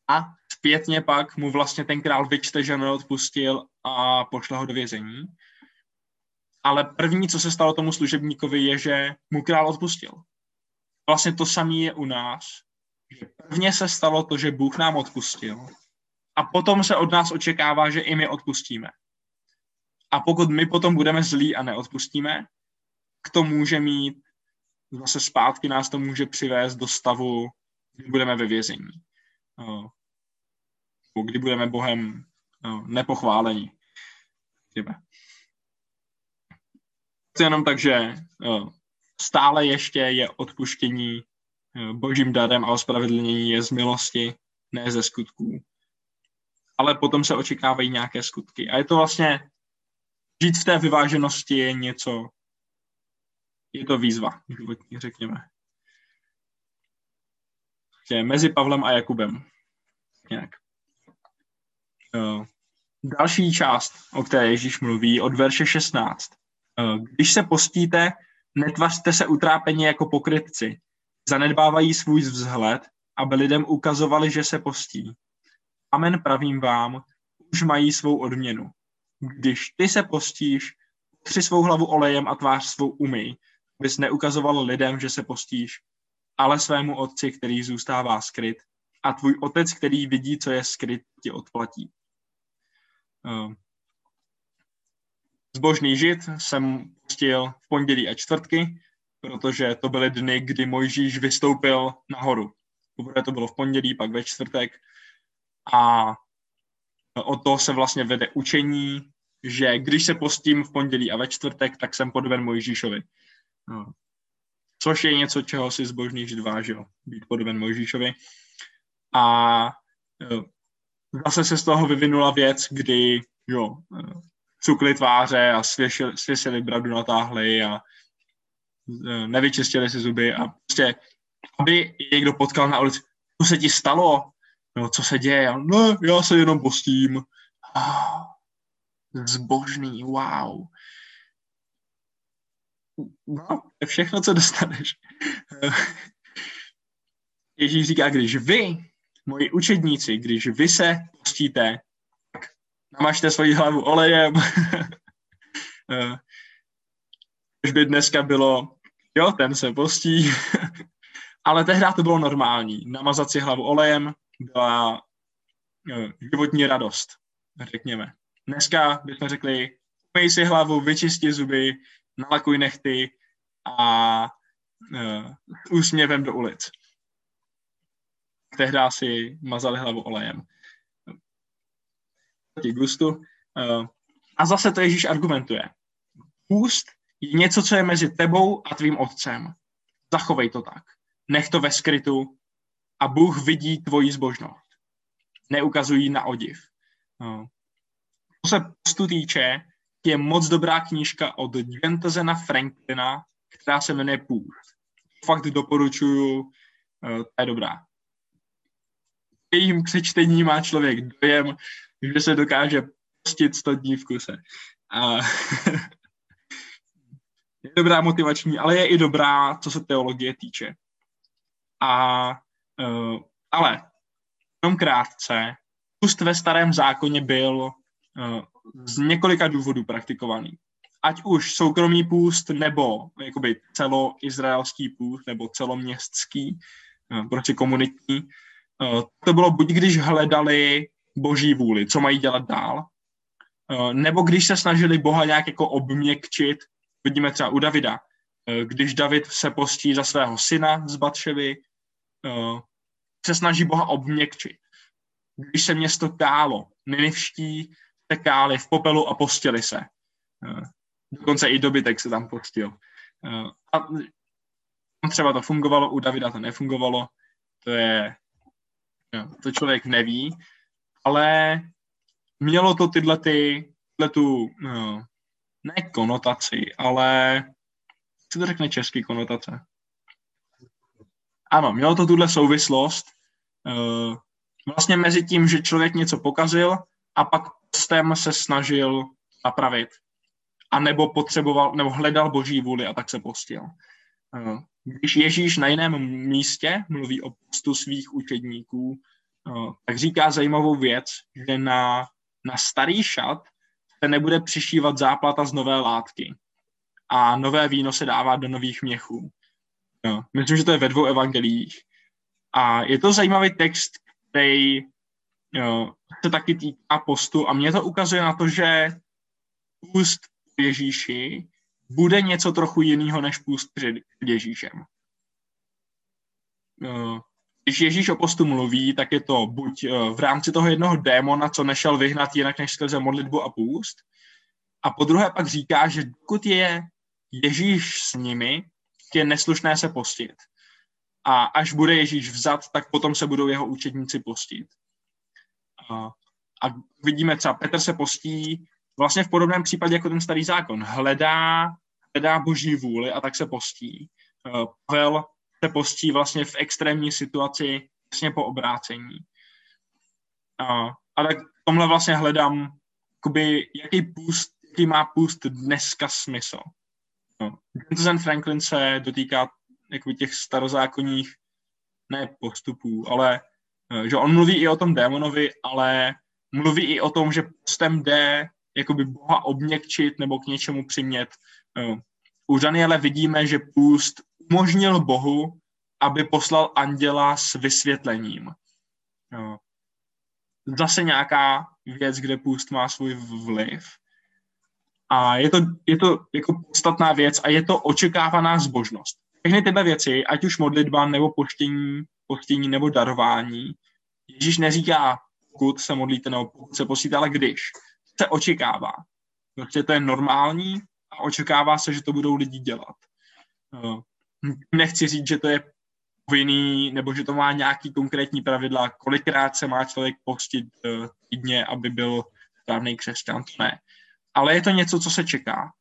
A zpětně pak mu vlastně ten král vyčte, že neodpustil a pošle ho do vězení. Ale první, co se stalo tomu služebníkovi, je, že mu král odpustil. Vlastně to samé je u nás. Že prvně se stalo to, že Bůh nám odpustil. A potom se od nás očekává, že i my odpustíme. A pokud my potom budeme zlí a neodpustíme, to může mít zase zpátky, nás to může přivést do stavu, kdy budeme ve vězení. Kdy budeme Bohem nepochváleni. To je jenom tak, že stále ještě je odpuštění božím darem a ospravedlnění je z milosti, ne ze skutků. Ale potom se očekávají nějaké skutky. A je to vlastně, žít v té vyváženosti je něco, je to výzva životní, řekněme. Je mezi Pavlem a Jakubem. Nějak. Další část, o které Ježíš mluví, od verše šestnáct. Když se postíte, netvařte se utrápeně jako pokrytci. Zanedbávají svůj vzhled, aby lidem ukazovali, že se postí. Amen, pravím vám, už mají svou odměnu. Když ty se postíš, tři svou hlavu olejem a tvář svou umyj, abys neukazoval lidem, že se postíš, ale svému otci, který zůstává skryt, a tvůj otec, který vidí, co je skryt, ti odplatí. Zbožný žid jsem postil v pondělí a čtvrtky, protože to byly dny, kdy Mojžíš vystoupil nahoru. Poprvé to bylo v pondělí, pak ve čtvrtek. A od toho se vlastně vede učení, že když se postím v pondělí a ve čtvrtek, tak jsem podoben Mojžíšovi. No. Což je něco, čeho si zbožný žid vážil, být podoben Mojžíšovi. A zase se z toho vyvinula věc, kdy jo, cukli tváře a svěsili bradu, natáhli a nevyčistili si zuby a prostě, aby někdo potkal na ulici, co se ti stalo? No, co se děje? No, já se jenom postím. Oh, zbožný, wow. No, to je všechno, co dostaneš. Ježíš říká, když vy, moji učedníci, když vy se postíte, tak namažte svoji hlavu olejem. Když by dneska bylo, jo, ten se postí. Ale tehdy to bylo normální. Namazat si hlavu olejem byla životní radost, řekněme. Dneska bychom řekli, umyj si hlavu, vyčisti zuby, nalakuj nechty a uh, úsměvem do ulic. Tehdy si mazali hlavu olejem. Proti gustu. Uh, a zase to Ježíš argumentuje. Půst je něco, co je mezi tebou a tvým otcem. Zachovej to tak. Nech to ve skrytu a Bůh vidí tvoji zbožnost. Neukazují na odiv. Uh, co se postu týče, je moc dobrá knížka od Gwentazena Franklina, která se jmenuje Půst. Fakt doporučuju, to je dobrá. Jejím přečtení má člověk dojem, že se dokáže postit sto dní v kuse. A je dobrá motivační, ale je i dobrá, co se teologie týče. A, ale jenom krátce, půst ve Starém zákoně byl z několika důvodů praktikovaný. Ať už soukromý půst, nebo jakoby celoizraelský půst, nebo celoměstský, prostě komunitní. To bylo buď když hledali boží vůli, co mají dělat dál, nebo když se snažili Boha nějak jako obměkčit. Vidíme třeba u Davida, když David se postí za svého syna z Batševy, se snaží Boha obměkčit. Když se město kálo, Ninivští se káli v popelu a postili se. Dokonce i dobytek se tam postil. A třeba to fungovalo, u Davida to nefungovalo. To je, to člověk neví, ale mělo to tyhle ty, tyhle tu, ne konotaci, ale co to řekne český konotace? Ano, mělo to tuhle souvislost vlastně mezi tím, že člověk něco pokazil a pak postem se snažil napravit. A nebo potřeboval, nebo hledal boží vůli a tak se postil. Když Ježíš na jiném místě mluví o postu svých učedníků, no, tak říká zajímavou věc, že na, na starý šat se nebude přišívat záplata z nové látky a nové víno se dává do nových měchů. No, myslím, že to je ve dvou evangeliích. A je to zajímavý text, který jo, se taky týká postu a mě to ukazuje na to, že půst Ježíši bude něco trochu jiného než půst před Ježíšem. Když Ježíš o postu mluví, tak je to buď v rámci toho jednoho démona, co nešel vyhnat jinak než skrze modlitbu a půst, a po druhé pak říká, že dokud je Ježíš s nimi, je neslušné se postit. A až bude Ježíš vzat, tak potom se budou jeho učedníci postit. A, a vidíme třeba, Petr se postí vlastně v podobném případě jako ten starý zákon. Hledá, hledá boží vůli a tak se postí. Pavel se postí vlastně v extrémní situaci vlastně po obrácení. A, a tak v tomhle vlastně hledám, jakoby, jaký půst, jaký má půst dneska smysl. No. Benjamin Franklin se dotýká jakoby těch starozákonních ne postupů, ale že on mluví i o tom démonovi, ale mluví i o tom, že postem jde jakoby Boha obměkčit nebo k něčemu přimět. U Daniele vidíme, že půst umožnil Bohu, aby poslal anděla s vysvětlením. Zase nějaká věc, kde půst má svůj vliv. A je to, je to jako podstatná věc a je to očekávaná zbožnost. Všechny tyhle věci, ať už modlitba, nebo poštění, postění, nebo darování, Ježíš neříká, pokud se modlíte, nebo pokud se postíte, ale když se očekává. Protože to je normální a očekává se, že to budou lidi dělat. Nechci říct, že to je povinný, nebo že to má nějaký konkrétní pravidla, kolikrát se má člověk postit týdně, aby byl správný křesťan, to ne. Ale je to něco, co se čeká.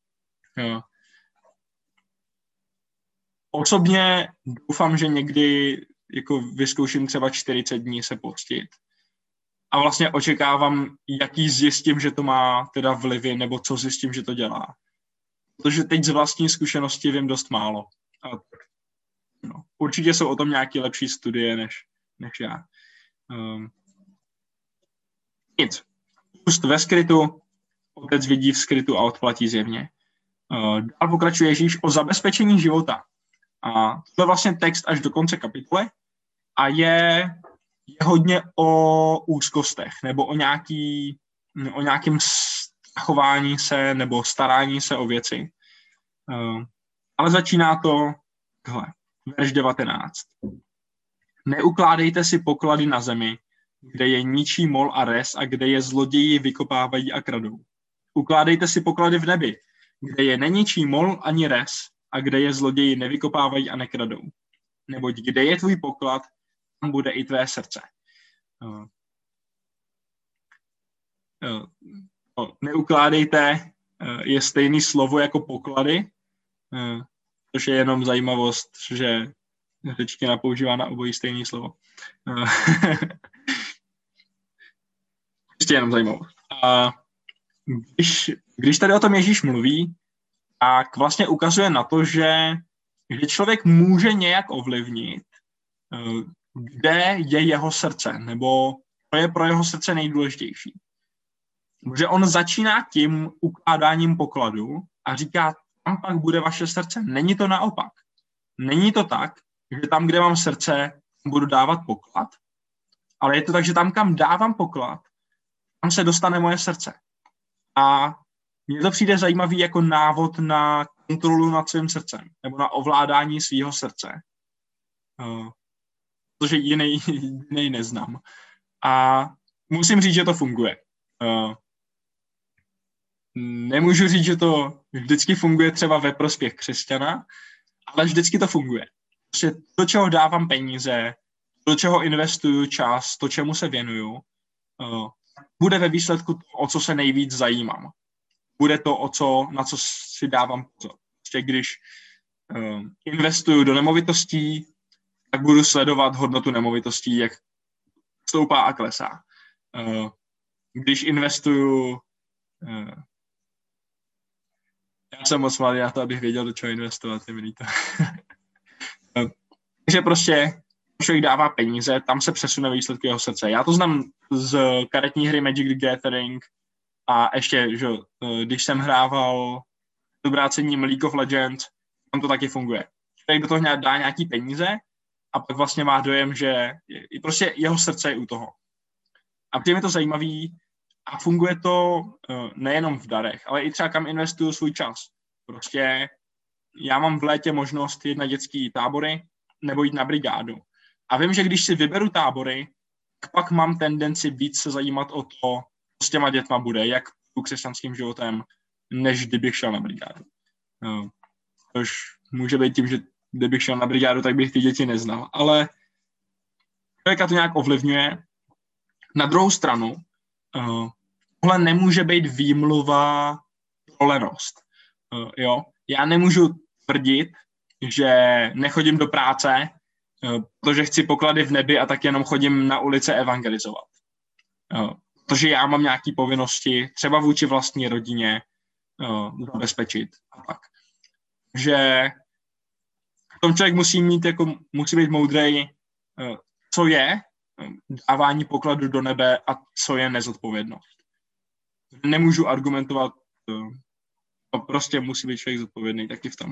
Osobně doufám, že někdy jako vyzkouším třeba čtyřicet dní se postit. A vlastně očekávám, jaký zjistím, že to má teda vlivy, nebo co zjistím, že to dělá. Protože teď z vlastní zkušenosti vím dost málo. A no, určitě jsou o tom nějaké lepší studie, než, než já. Um, nic. Půst ve skrytu, otec vidí v skrytu a odplatí zjevně. Uh, dál pokračuje Ježíš o zabezpečení života. A to je vlastně text až do konce kapitoly a je, je hodně o úzkostech nebo o, nějaký, o nějakém chování se nebo starání se o věci. Uh, ale začíná to takhle, verš devatenáct. Neukládejte si poklady na zemi, kde je ničí mol a res a kde je zloději vykopávají a kradou. Ukládejte si poklady v nebi, kde je neničí mol ani res a kde je zloději nevykopávají a nekradou. Neboť kde je tvůj poklad, tam bude i tvé srdce. Uh, uh, neukládejte uh, je stejný slovo jako poklady, uh, což je jenom zajímavost, že řečtina používá na obojí stejné slovo. Uh, Ještě jenom zajímavost. Uh, když, když tady o tom Ježíš mluví, tak vlastně ukazuje na to, že, že člověk může nějak ovlivnit, kde je jeho srdce, nebo to je pro jeho srdce nejdůležitější. Že on začíná tím ukládáním pokladu a říká, tam pak bude vaše srdce. Není to naopak. Není to tak, že tam, kde mám srdce, budu dávat poklad, ale je to tak, že tam, kam dávám poklad, tam se dostane moje srdce. A mně to přijde zajímavý jako návod na kontrolu nad svým srdcem, nebo na ovládání svého srdce. Uh, protože jiný, jiný neznám. A musím říct, že to funguje. Uh, nemůžu říct, že to vždycky funguje třeba ve prospěch křesťana, ale vždycky to funguje. Prostě do čeho dávám peníze, do čeho investuju čas, to, čemu se věnuju, uh, bude ve výsledku to, o co se nejvíc zajímám. Bude to, o co, na co si dávám pozor. Prostě když uh, investuju do nemovitostí, tak budu sledovat hodnotu nemovitostí, jak stoupá a klesá. Uh, když investuju... Uh, já jsem moc malý na to, abych věděl, do čeho investovat, je mi líto. uh, takže prostě, člověk dává peníze, tam se přesune výsledky jeho srdce. Já to znám z karetní hry Magic the Gathering a ještě, že když jsem hrával obrácením League of Legends, tam to taky funguje. Člověk do toho dá nějaký peníze a pak vlastně má dojem, že prostě jeho srdce je u toho. A přijde mi to zajímavý a funguje to nejenom v darech, ale i třeba kam investuju svůj čas. Prostě já mám v létě možnost jít na dětský tábory nebo jít na brigádu. A vím, že když si vyberu tábory, pak mám tendenci víc se zajímat o to, co s těma dětma bude, jak tu křesťanským životem, než kdybych šel na brigádu. No, což může být tím, že kdybych šel na brigádu, tak bych ty děti neznal. Ale člověka to nějak ovlivňuje. Na druhou stranu, uh, tohle nemůže být výmluva pro lenost. Uh, jo? Já nemůžu tvrdit, že nechodím do práce, uh, protože chci poklady v nebi a tak jenom chodím na ulice evangelizovat. Uh, protože já mám nějaké povinnosti, třeba vůči vlastní rodině, uh, zabezpečit a tak. Že v tom člověk musí mít, jako, musí být moudrej, uh, co je dávání pokladu do nebe a co je nezodpovědnost. Nemůžu argumentovat, to prostě musí být člověk zodpovědný taky v tom.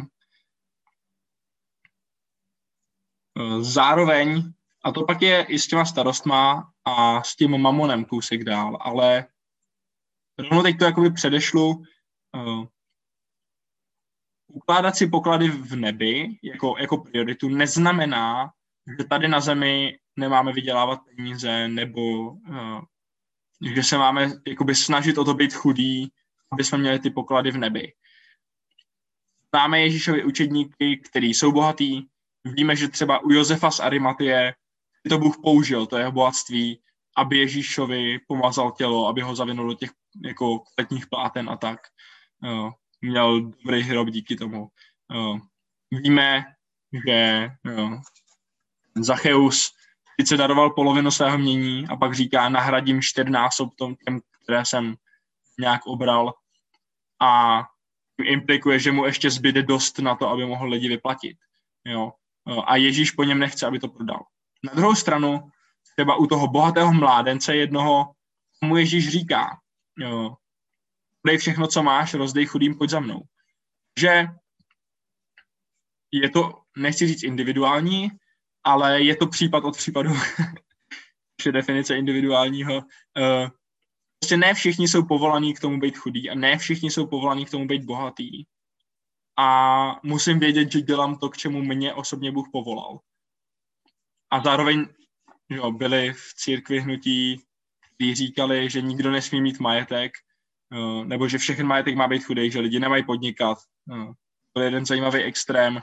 Zároveň, a to pak je i s těma starostma a s tím mamonem kousek dál, ale rovnou teď to jakoby předešlu, uh, ukládat si poklady v nebi jako, jako prioritu neznamená, že tady na zemi nemáme vydělávat peníze, nebo uh, že se máme jakoby snažit o to být chudý, aby jsme měli ty poklady v nebi. Známe Ježíšovi učedníky, kteří jsou bohatý. Víme, že třeba u Josefa z Arimatie to Bůh použil, to jeho bohatství, aby Ježíšovi pomazal tělo, aby ho zavinul do těch jako letních pláten a tak. Uh, měl dobrý hrob díky tomu. Uh, víme, že uh, Zacheus sice daroval polovinu svého mění a pak říká, nahradím čtyřnásob tom těm, které jsem nějak obral, a implikuje, že mu ještě zbyde dost na to, aby mohl lidi vyplatit. Jo. A Ježíš po něm nechce, aby to prodal. Na druhou stranu, třeba u toho bohatého mládence jednoho, mu Ježíš říká, jo, dej všechno, co máš, rozdej chudým, pojď za mnou. Že je to, nechci říct individuální, ale je to případ od případu, je definice individuálního. Prostě ne všichni jsou povolaní k tomu být chudí a ne všichni jsou povolaní k tomu být bohatý. A musím vědět, že dělám to, k čemu mě osobně Bůh povolal. A zároveň jo, byli v církvi hnutí, kteří říkali, že nikdo nesmí mít majetek, nebo že všechny majetek má být chudej, že lidi nemají podnikat. To je jeden zajímavý extrém.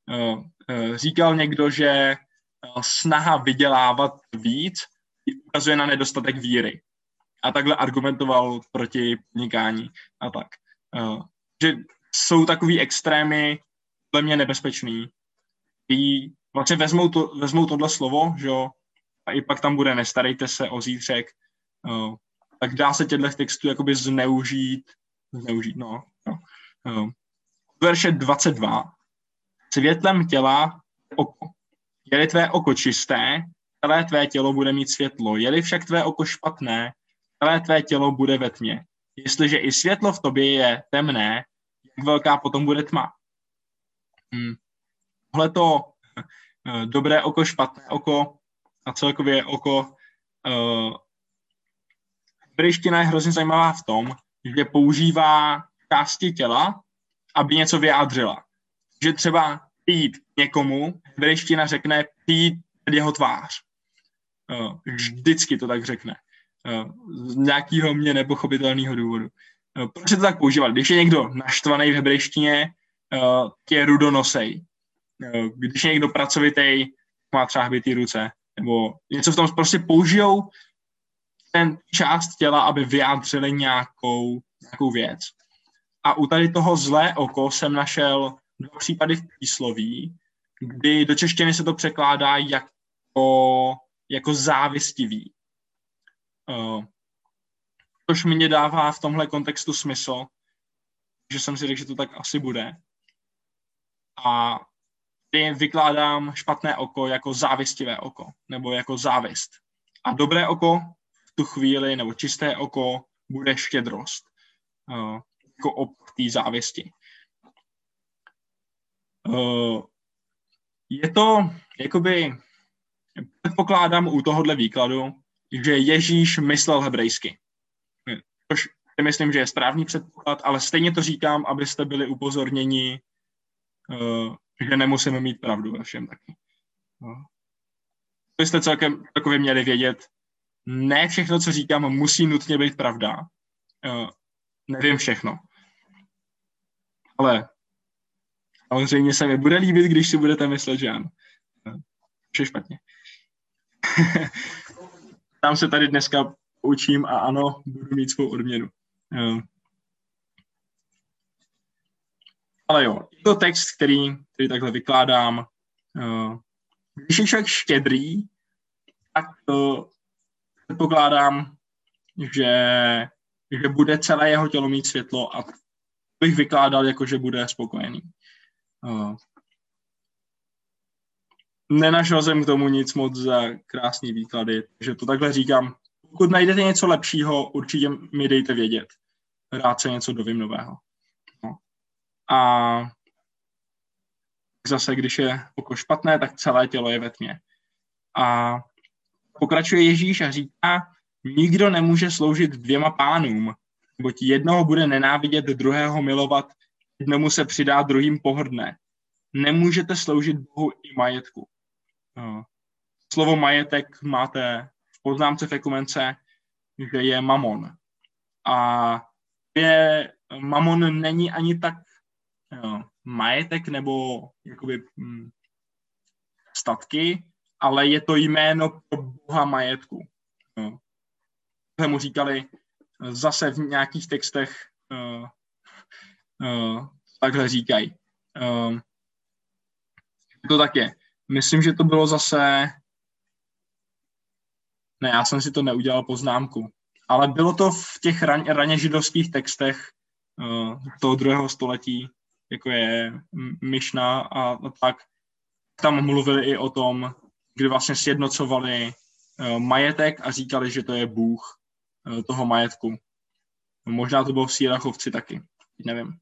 Říkal někdo, že snaha vydělávat víc ukazuje na nedostatek víry. A takhle argumentoval proti podnikání a tak. Že jsou takový extrémy podle mě nebezpečný. I vlastně vezmou, to, vezmou tohle slovo, že jo, a i pak tam bude nestarejte se o zítřek, uh, tak dá se těchto textů jakoby zneužít, zneužít, no. no. Uh, verše dvacet dva. Světlem těla oko. Je-li tvé oko čisté, celé tvé tělo bude mít světlo. Je-li však tvé oko špatné, celé tvé tělo bude ve tmě. Jestliže i světlo v tobě je temné, jak velká potom bude tma. Hmm. Tohleto uh, dobré oko, špatné oko a celkově oko. Uh, hebrejština je hrozně zajímavá v tom, že používá části těla, aby něco vyjádřila. Že třeba pít někomu, hebrejština řekne pít jeho tvář. Uh, vždycky to tak řekne. Uh, z nějakého mě nepochopitelného důvodu. Uh, proč se to tak používat? Když je někdo naštvaný v hebrejštině, uh, je rudonosej. Uh, když je někdo pracovitej, má třeba hbitý ruce. Nebo něco v tom prostě použijou ten část těla, aby vyjádřili nějakou, nějakou věc. A u tady toho zlé oko jsem našel dva případy v přísloví, kdy do češtiny se to překládá jako, jako závistivý. Uh, což mě dává v tomhle kontextu smysl, že jsem si řekl, že to tak asi bude. A kdy vykládám špatné oko jako závistivé oko, nebo jako závist. A dobré oko v tu chvíli, nebo čisté oko, bude štědrost, uh, jako opak té závisti. Uh, je to, jakoby, předpokládám u tohohle výkladu, že Ježíš myslel hebrejsky. Což myslím, že je správný předpoklad, ale stejně to říkám, abyste byli upozorněni, uh, že nemusíme mít pravdu ve všem taky. No. Byste celkem takově měli vědět, ne všechno, co říkám, musí nutně být pravda. Uh, nevím všechno. Ale samozřejmě se mi bude líbit, když si budete myslet, že ano. Vše špatně. Tam se tady dneska učím a ano, budu mít svou odměnu. Uh. Ale jo, je to text, který, který takhle vykládám. Uh. Když je člověk štědrý, tak uh, předpokládám, že, že bude celé jeho tělo mít světlo a bych vykládal, jako že bude spokojený. Uh. Nenašel jsem k tomu nic moc za krásný výklady, takže to takhle říkám. Pokud najdete něco lepšího, určitě mi dejte vědět. Rád se něco dovím nového. No. A zase, když je oko špatné, tak celé tělo je ve tmě. A pokračuje Ježíš a říká, nikdo nemůže sloužit dvěma pánům, neboť jednoho bude nenávidět, druhého milovat, jednomu se přidá, druhým pohrdne. Nemůžete sloužit Bohu i majetku. No. Slovo majetek máte v poznámce v ekumence, že je mamon. A je, mamon není ani tak jo, majetek nebo jakoby hm, statky, ale je to jméno pro Boha majetku. Jo. To mu říkali zase v nějakých textech uh, uh, takhle říkají. Uh, to tak je. Myslím, že to bylo zase... Ne, já jsem si to neudělal poznámku. Ale bylo to v těch ran, raně židovských textech uh, toho druhého století, jako je Mišna a, a tak. Tam mluvili i o tom, kdy vlastně sjednocovali uh, majetek a říkali, že to je Bůh uh, toho majetku. Možná to bylo v Sýrachovci taky, nevím.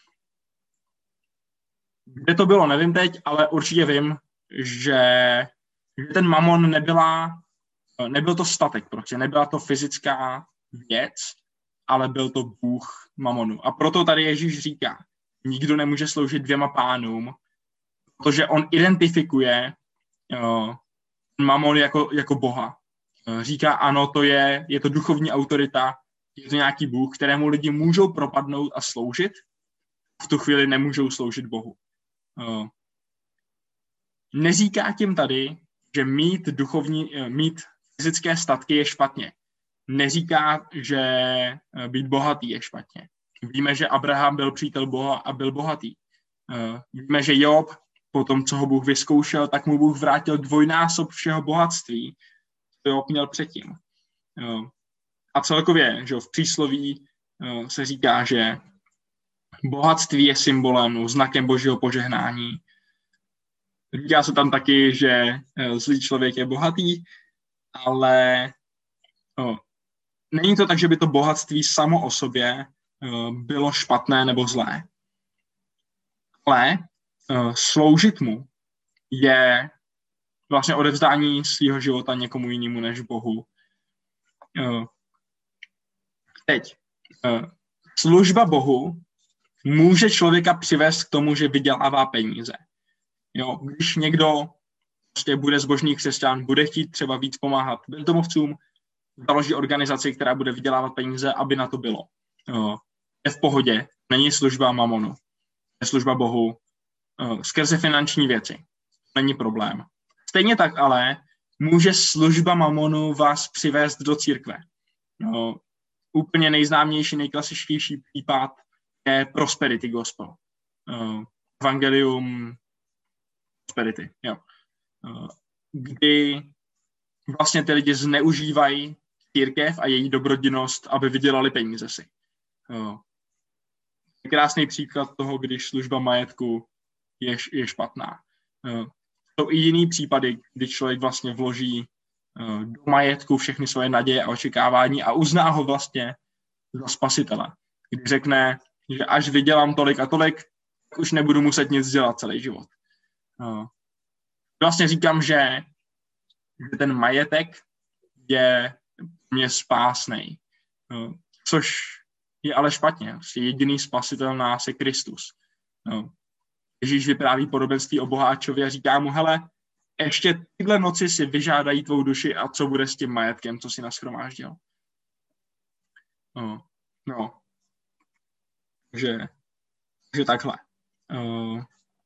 Kde to bylo, nevím teď, ale určitě vím, že, že ten mamon nebyla, nebyl to statek, prostě nebyla to fyzická věc, ale byl to Bůh mamonu. A proto tady Ježíš říká, nikdo nemůže sloužit dvěma pánům, protože on identifikuje uh, mamon jako, jako Boha. Uh, říká, ano, to je, je to duchovní autorita, je to nějaký Bůh, kterému lidi můžou propadnout a sloužit, v tu chvíli nemůžou sloužit Bohu. Uh, neříká tím tady, že mít duchovní, mít fyzické statky je špatně. Neříká, že být bohatý je špatně. Víme, že Abraham byl přítel Boha a byl bohatý. Uh, víme, že Job, po tom, co ho Bůh vyzkoušel, tak mu Bůh vrátil dvojnásob všeho bohatství, co Job měl předtím. Uh, a celkově, že v přísloví uh, se říká, že bohatství je symbolem, znakem Božího požehnání. Říká se tam taky, že zlý člověk je bohatý, ale no, není to tak, že by to bohatství samo o sobě uh, bylo špatné nebo zlé. Ale uh, sloužit mu je vlastně odevzdání svého života někomu jinému než Bohu. Uh, teď, uh, služba Bohu může člověka přivést k tomu, že vydělává peníze. Jo, když někdo prostě bude zbožný křesťan, bude chtít třeba víc pomáhat bezdomovcům, založí organizaci, která bude vydělávat peníze, aby na to bylo. Jo, je v pohodě, není služba mamonu, je služba Bohu jo, skrze finanční věci. Není problém. Stejně tak ale může služba mamonu vás přivést do církve. Jo, úplně nejznámější, nejklasičtější případ je Prosperity Gospel. Uh, Evangelium Prosperity, jo. Uh, kdy vlastně ty lidi zneužívají církev a její dobroděnost, aby vydělali peníze si. Uh, krásný příklad toho, když služba majetku je, je špatná. Jsou i jiný případy, kdy člověk vlastně vloží do majetku všechny svoje naděje a očekávání a uzná ho vlastně za spasitele. Kdy řekne, že až vydělám tolik a tolik, tak už nebudu muset nic dělat celý život. Vlastně říkám, že ten majetek je mě spásnej. Což je ale špatně. Jediný spasitel nás je Kristus. Ježíš vypráví podobenství o boháčovi a říká mu, hele, ještě tyhle noci si vyžádají tvou duši a co bude s tím majetkem, co si nashromáždil. No, no. Takže, takže takhle. Uh,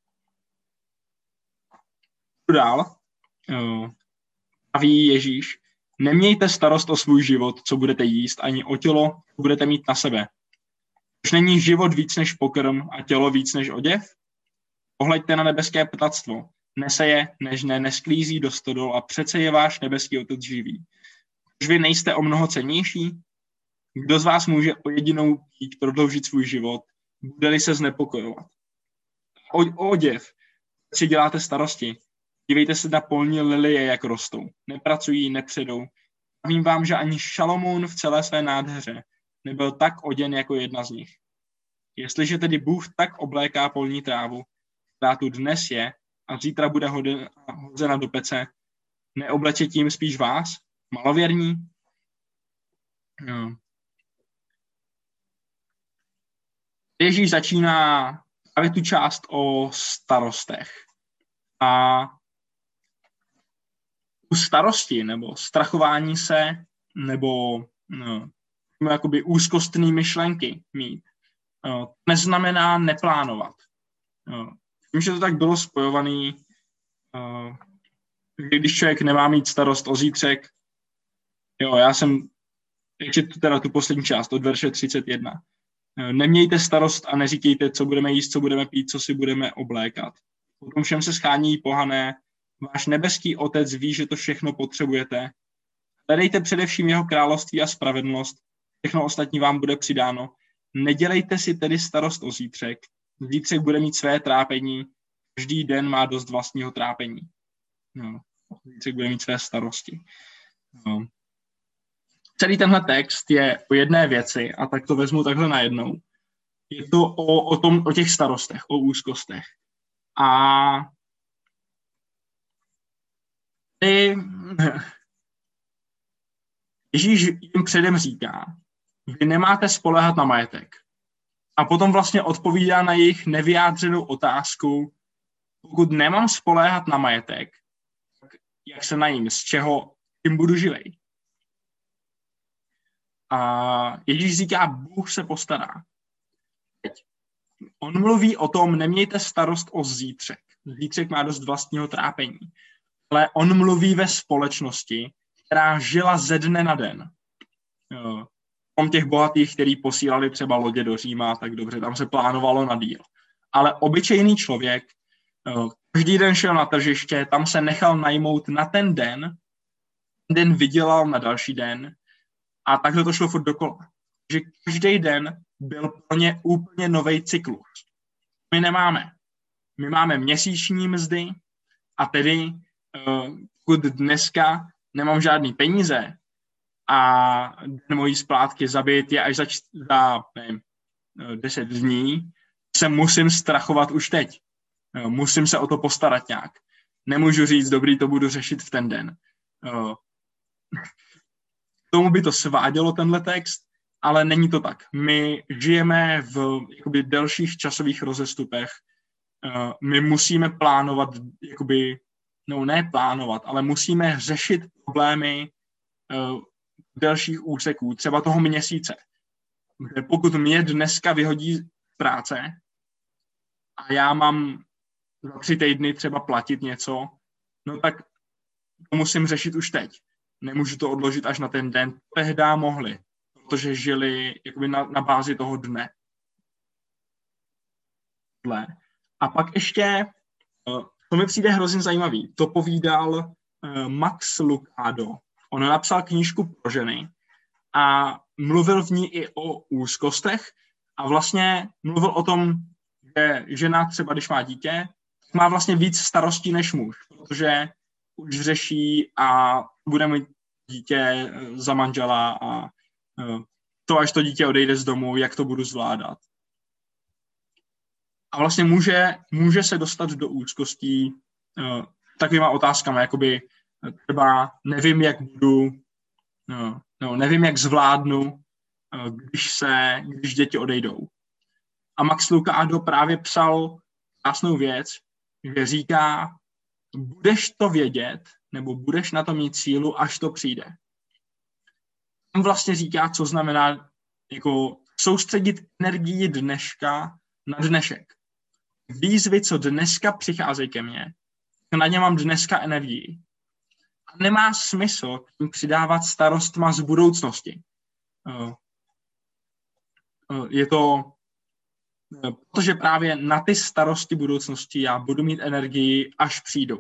dál. Uh, praví Ježíš, nemějte starost o svůj život, co budete jíst, ani o tělo, co budete mít na sebe. Už není život víc než pokrm a tělo víc než oděv? Pohleďte na nebeské ptactvo. Nese je, než ne, nesklízí do stodol a přece je váš nebeský otec živý. Už vy nejste o mnoho cennější? Kdo z vás může o jedinou pít prodloužit svůj život, bude-li se znepokojovat? O, o oděv si děláte starosti. Dívejte se na polní lilie, jak rostou. Nepracují, nepředou. A vím vám, že ani Šalomoun v celé své nádheře nebyl tak oděn jako jedna z nich. Jestliže tedy Bůh tak obléká polní trávu, která tu dnes je a zítra bude hozena do pece, neobleče tím spíš vás, malověrní? No. Ježíš začíná právě tu část o starostech. A u starosti nebo strachování se nebo no, jakoby úzkostný myšlenky mít no, neznamená neplánovat. No. Tím, že to tak bylo spojovaný, uh, když člověk nemá mít starost o zítřek, jo, já jsem, ještě tu teda tu poslední část od verše třicet jedna. Nemějte starost a neříkejte, co budeme jíst, co budeme pít, co si budeme oblékat. Potom všem se schání pohané. Váš nebeský otec ví, že to všechno potřebujete. Hledejte především jeho království a spravedlnost. Všechno ostatní vám bude přidáno. Nedělejte si tedy starost o zítřek. Zítřek bude mít své trápení. Každý den má dost vlastního trápení. No, zítřek bude mít své starosti. No. Celý tenhle text je o jedné věci, a tak to vezmu takhle najednou. Je to o, o, tom, o těch starostech, o úzkostech. A ty, Ježíš jim předem říká, vy nemáte spoléhat na majetek. A potom vlastně odpovídá na jejich nevyjádřenou otázku, pokud nemám spoléhat na majetek, tak jak se najím, z čeho tím budu živej. A Ježíš říká, Bůh se postará. Teď. On mluví o tom, nemějte starost o zítřek. Zítřek má dost vlastního trápení. Ale on mluví ve společnosti, která žila ze dne na den. Jo. Om těch bohatých, kteří posílali třeba lodě do Říma, tak dobře, tam se plánovalo na díl. Ale obyčejný člověk jo, každý den šel na tržiště, tam se nechal najmout na ten den, ten den vydělal na další den, a takhle to šlo furt dokola. Že každý den byl pro ně úplně nový cyklus. My nemáme. My máme měsíční mzdy a tedy, pokud dneska nemám žádný peníze a den mojí splátky zabít je až za, za nevím, deset dní, se musím strachovat už teď. Musím se o to postarat nějak. Nemůžu říct, dobrý, to budu řešit v ten den. Tomu by to svádělo tenhle text, ale není to tak. My žijeme v jakoby delších časových rozestupech. Uh, my musíme plánovat, jakoby, no ne plánovat, ale musíme řešit problémy uh, delších úseků, třeba toho měsíce. Kde pokud mě dneska vyhodí práce a já mám za tři týdny třeba platit něco, no tak to musím řešit už teď. Nemůžu to odložit až na ten den. Tehdá mohli, protože žili jakoby na, na bázi toho dne. A pak ještě, to mi přijde hrozně zajímavý, to povídal Max Lucado. On napsal knížku pro ženy a mluvil v ní i o úzkostech a vlastně mluvil o tom, že žena třeba, když má dítě, má vlastně víc starostí než muž, protože už řeší a bude mít dítě za manžela a to, až to dítě odejde z domu, jak to budu zvládat. A vlastně může, může se dostat do úzkostí uh, takovýma otázkama, jakoby třeba nevím, jak budu, no, no, nevím, jak zvládnu, uh, když se, když děti odejdou. A Max Lucado právě psal krásnou věc, že říká, budeš to vědět, nebo budeš na to mít sílu, až to přijde. On vlastně říká, co znamená jako soustředit energii dneška na dnešek. Výzvy, co dneska přicházejí ke mně, na ně mám dneska energii. A nemá smysl tím přidávat starostma z budoucnosti. Je to, protože právě na ty starosti budoucnosti já budu mít energii, až přijdou.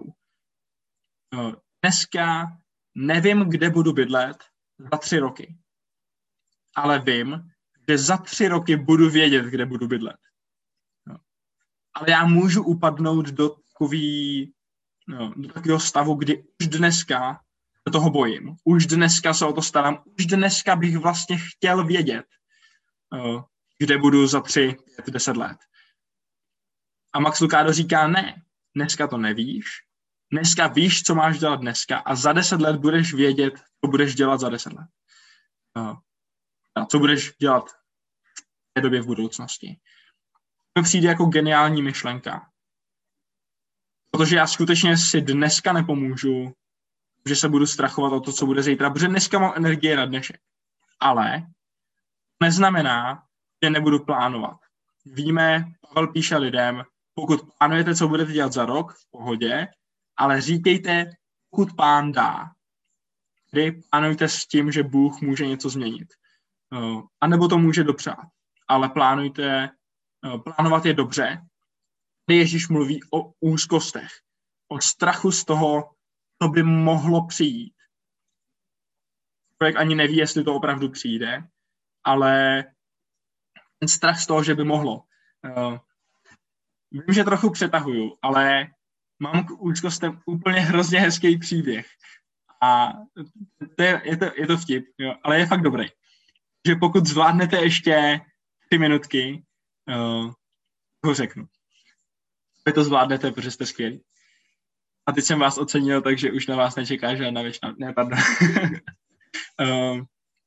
Dneska nevím, kde budu bydlet za tři roky. Ale vím, že za tři roky budu vědět, kde budu bydlet. Ale já můžu upadnout do, takový, no, do takového stavu, kdy už dneska do toho bojím. Už dneska se o to starám. Už dneska bych vlastně chtěl vědět, uh, kde budu za tři, pět, deset let. A Max Lucado říká, ne, dneska to nevíš. Dneska víš, co máš dělat dneska a za deset let budeš vědět, co budeš dělat za deset let. Uh, a co budeš dělat v té době v budoucnosti. To přijde jako geniální myšlenka. Protože já skutečně si dneska nepomůžu, že se budu strachovat o to, co bude zítra, protože dneska mám energie na dnešek. Ale neznamená, že nebudu plánovat. Víme, Pavel píše lidem, pokud plánujete, co budete dělat za rok, v pohodě, ale říkejte, pokud Pán dá. Kdy plánujte s tím, že Bůh může něco změnit. A nebo to může dopřát. Ale plánujte, plánovat je dobře. Ježíš mluví o úzkostech, o strachu z toho, co by mohlo přijít. Člověk ani neví, jestli to opravdu přijde, ale ten strach z toho, že by mohlo. Uh, vím, že trochu přetahuju, ale mám k úzkostem úplně hrozně hezký příběh. A to je, je, to, je to vtip, jo, ale je fakt dobrý. Že pokud zvládnete ještě tři minutky, uh, ho řeknu. Vy to zvládnete, protože jste skvělí. A teď jsem vás ocenil, takže už na vás nečeká žádná věčná... Ne, pardon. uh,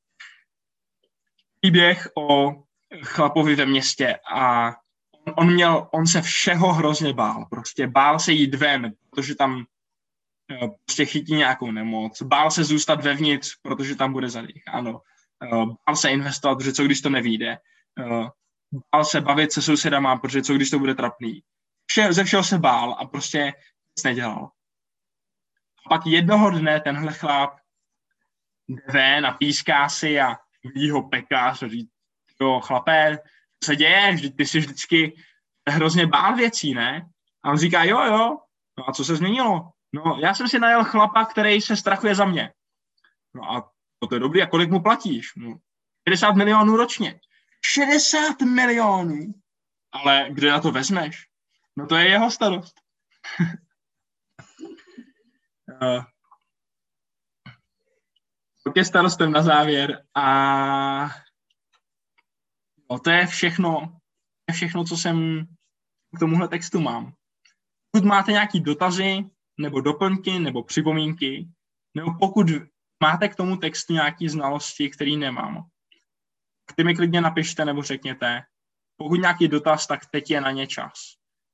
příběh o chlapovi ve městě a on, on měl, on se všeho hrozně bál. Prostě bál se jít ven, protože tam uh, prostě chytí nějakou nemoc. Bál se zůstat vevnitř, protože tam bude zadých. Ano. Uh, bál se investovat, protože co když to nevyjde. Uh, bál se bavit se sousedama, protože co když to bude trapný. Vše, ze všeho se bál a prostě nic nedělal. A pak jednoho dne tenhle chlap jde ven a píská si a vidí ho pekář a říct, jo, chlapé, co se děje? Vždyť ty jsi vždycky hrozně bál věcí, ne? A on říká, jo, jo, no a co se změnilo? No, já jsem si najel chlapa, který se strachuje za mě. No a to je dobrý, a kolik mu platíš? No, šedesát milionů ročně. šedesát milionů? Ale kde na to vezmeš? No to je jeho starost. uh, je starostem na závěr a no, to je všechno, to je všechno, co jsem k tomuhle textu mám. Pokud máte nějaké dotazy, nebo doplňky, nebo připomínky, nebo pokud máte k tomu textu nějaké znalosti, které nemám, ty mi klidně napište nebo řekněte. Pokud nějaký dotaz, tak teď je na ně čas.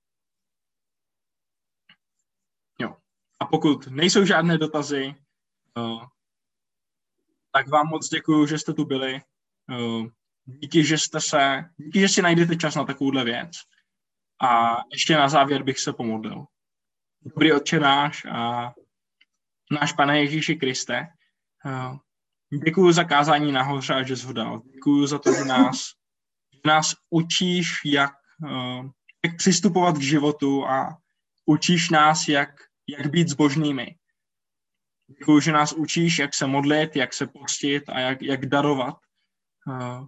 Jo. A pokud nejsou žádné dotazy, uh, tak vám moc děkuju, že jste tu byli. Uh, díky, že jste se, díky, že si najdete čas na takovouhle věc. A ještě na závěr bych se pomodlil. Dobrý Otče náš a náš Pane Ježíši Kriste, uh, děkuju za kázání nahoře a že jsi ho dal. Děkuju za to, že nás, že nás učíš, jak, uh, jak přistupovat k životu a učíš nás, jak, jak být zbožnými. Děkuju, že nás učíš, jak se modlit, jak se postit a jak, jak darovat. Uh,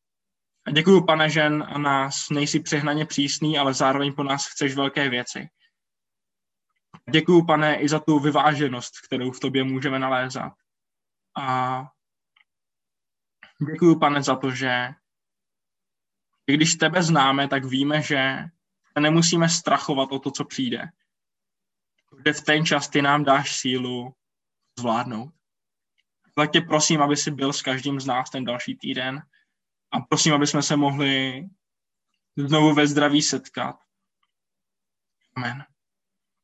a děkuju, Pane, že a nás nejsi přehnaně přísný, ale zároveň po nás chceš velké věci. Děkuju, pane, i za tu vyváženost, kterou v tobě můžeme nalézat. A děkuju, pane, za to, že když tebe známe, tak víme, že nemusíme strachovat o to, co přijde. Že v ten čas ty nám dáš sílu zvládnout. Tak tě prosím, aby jsi byl s každým z nás ten další týden a prosím, aby jsme se mohli znovu ve zdraví setkat. Amen.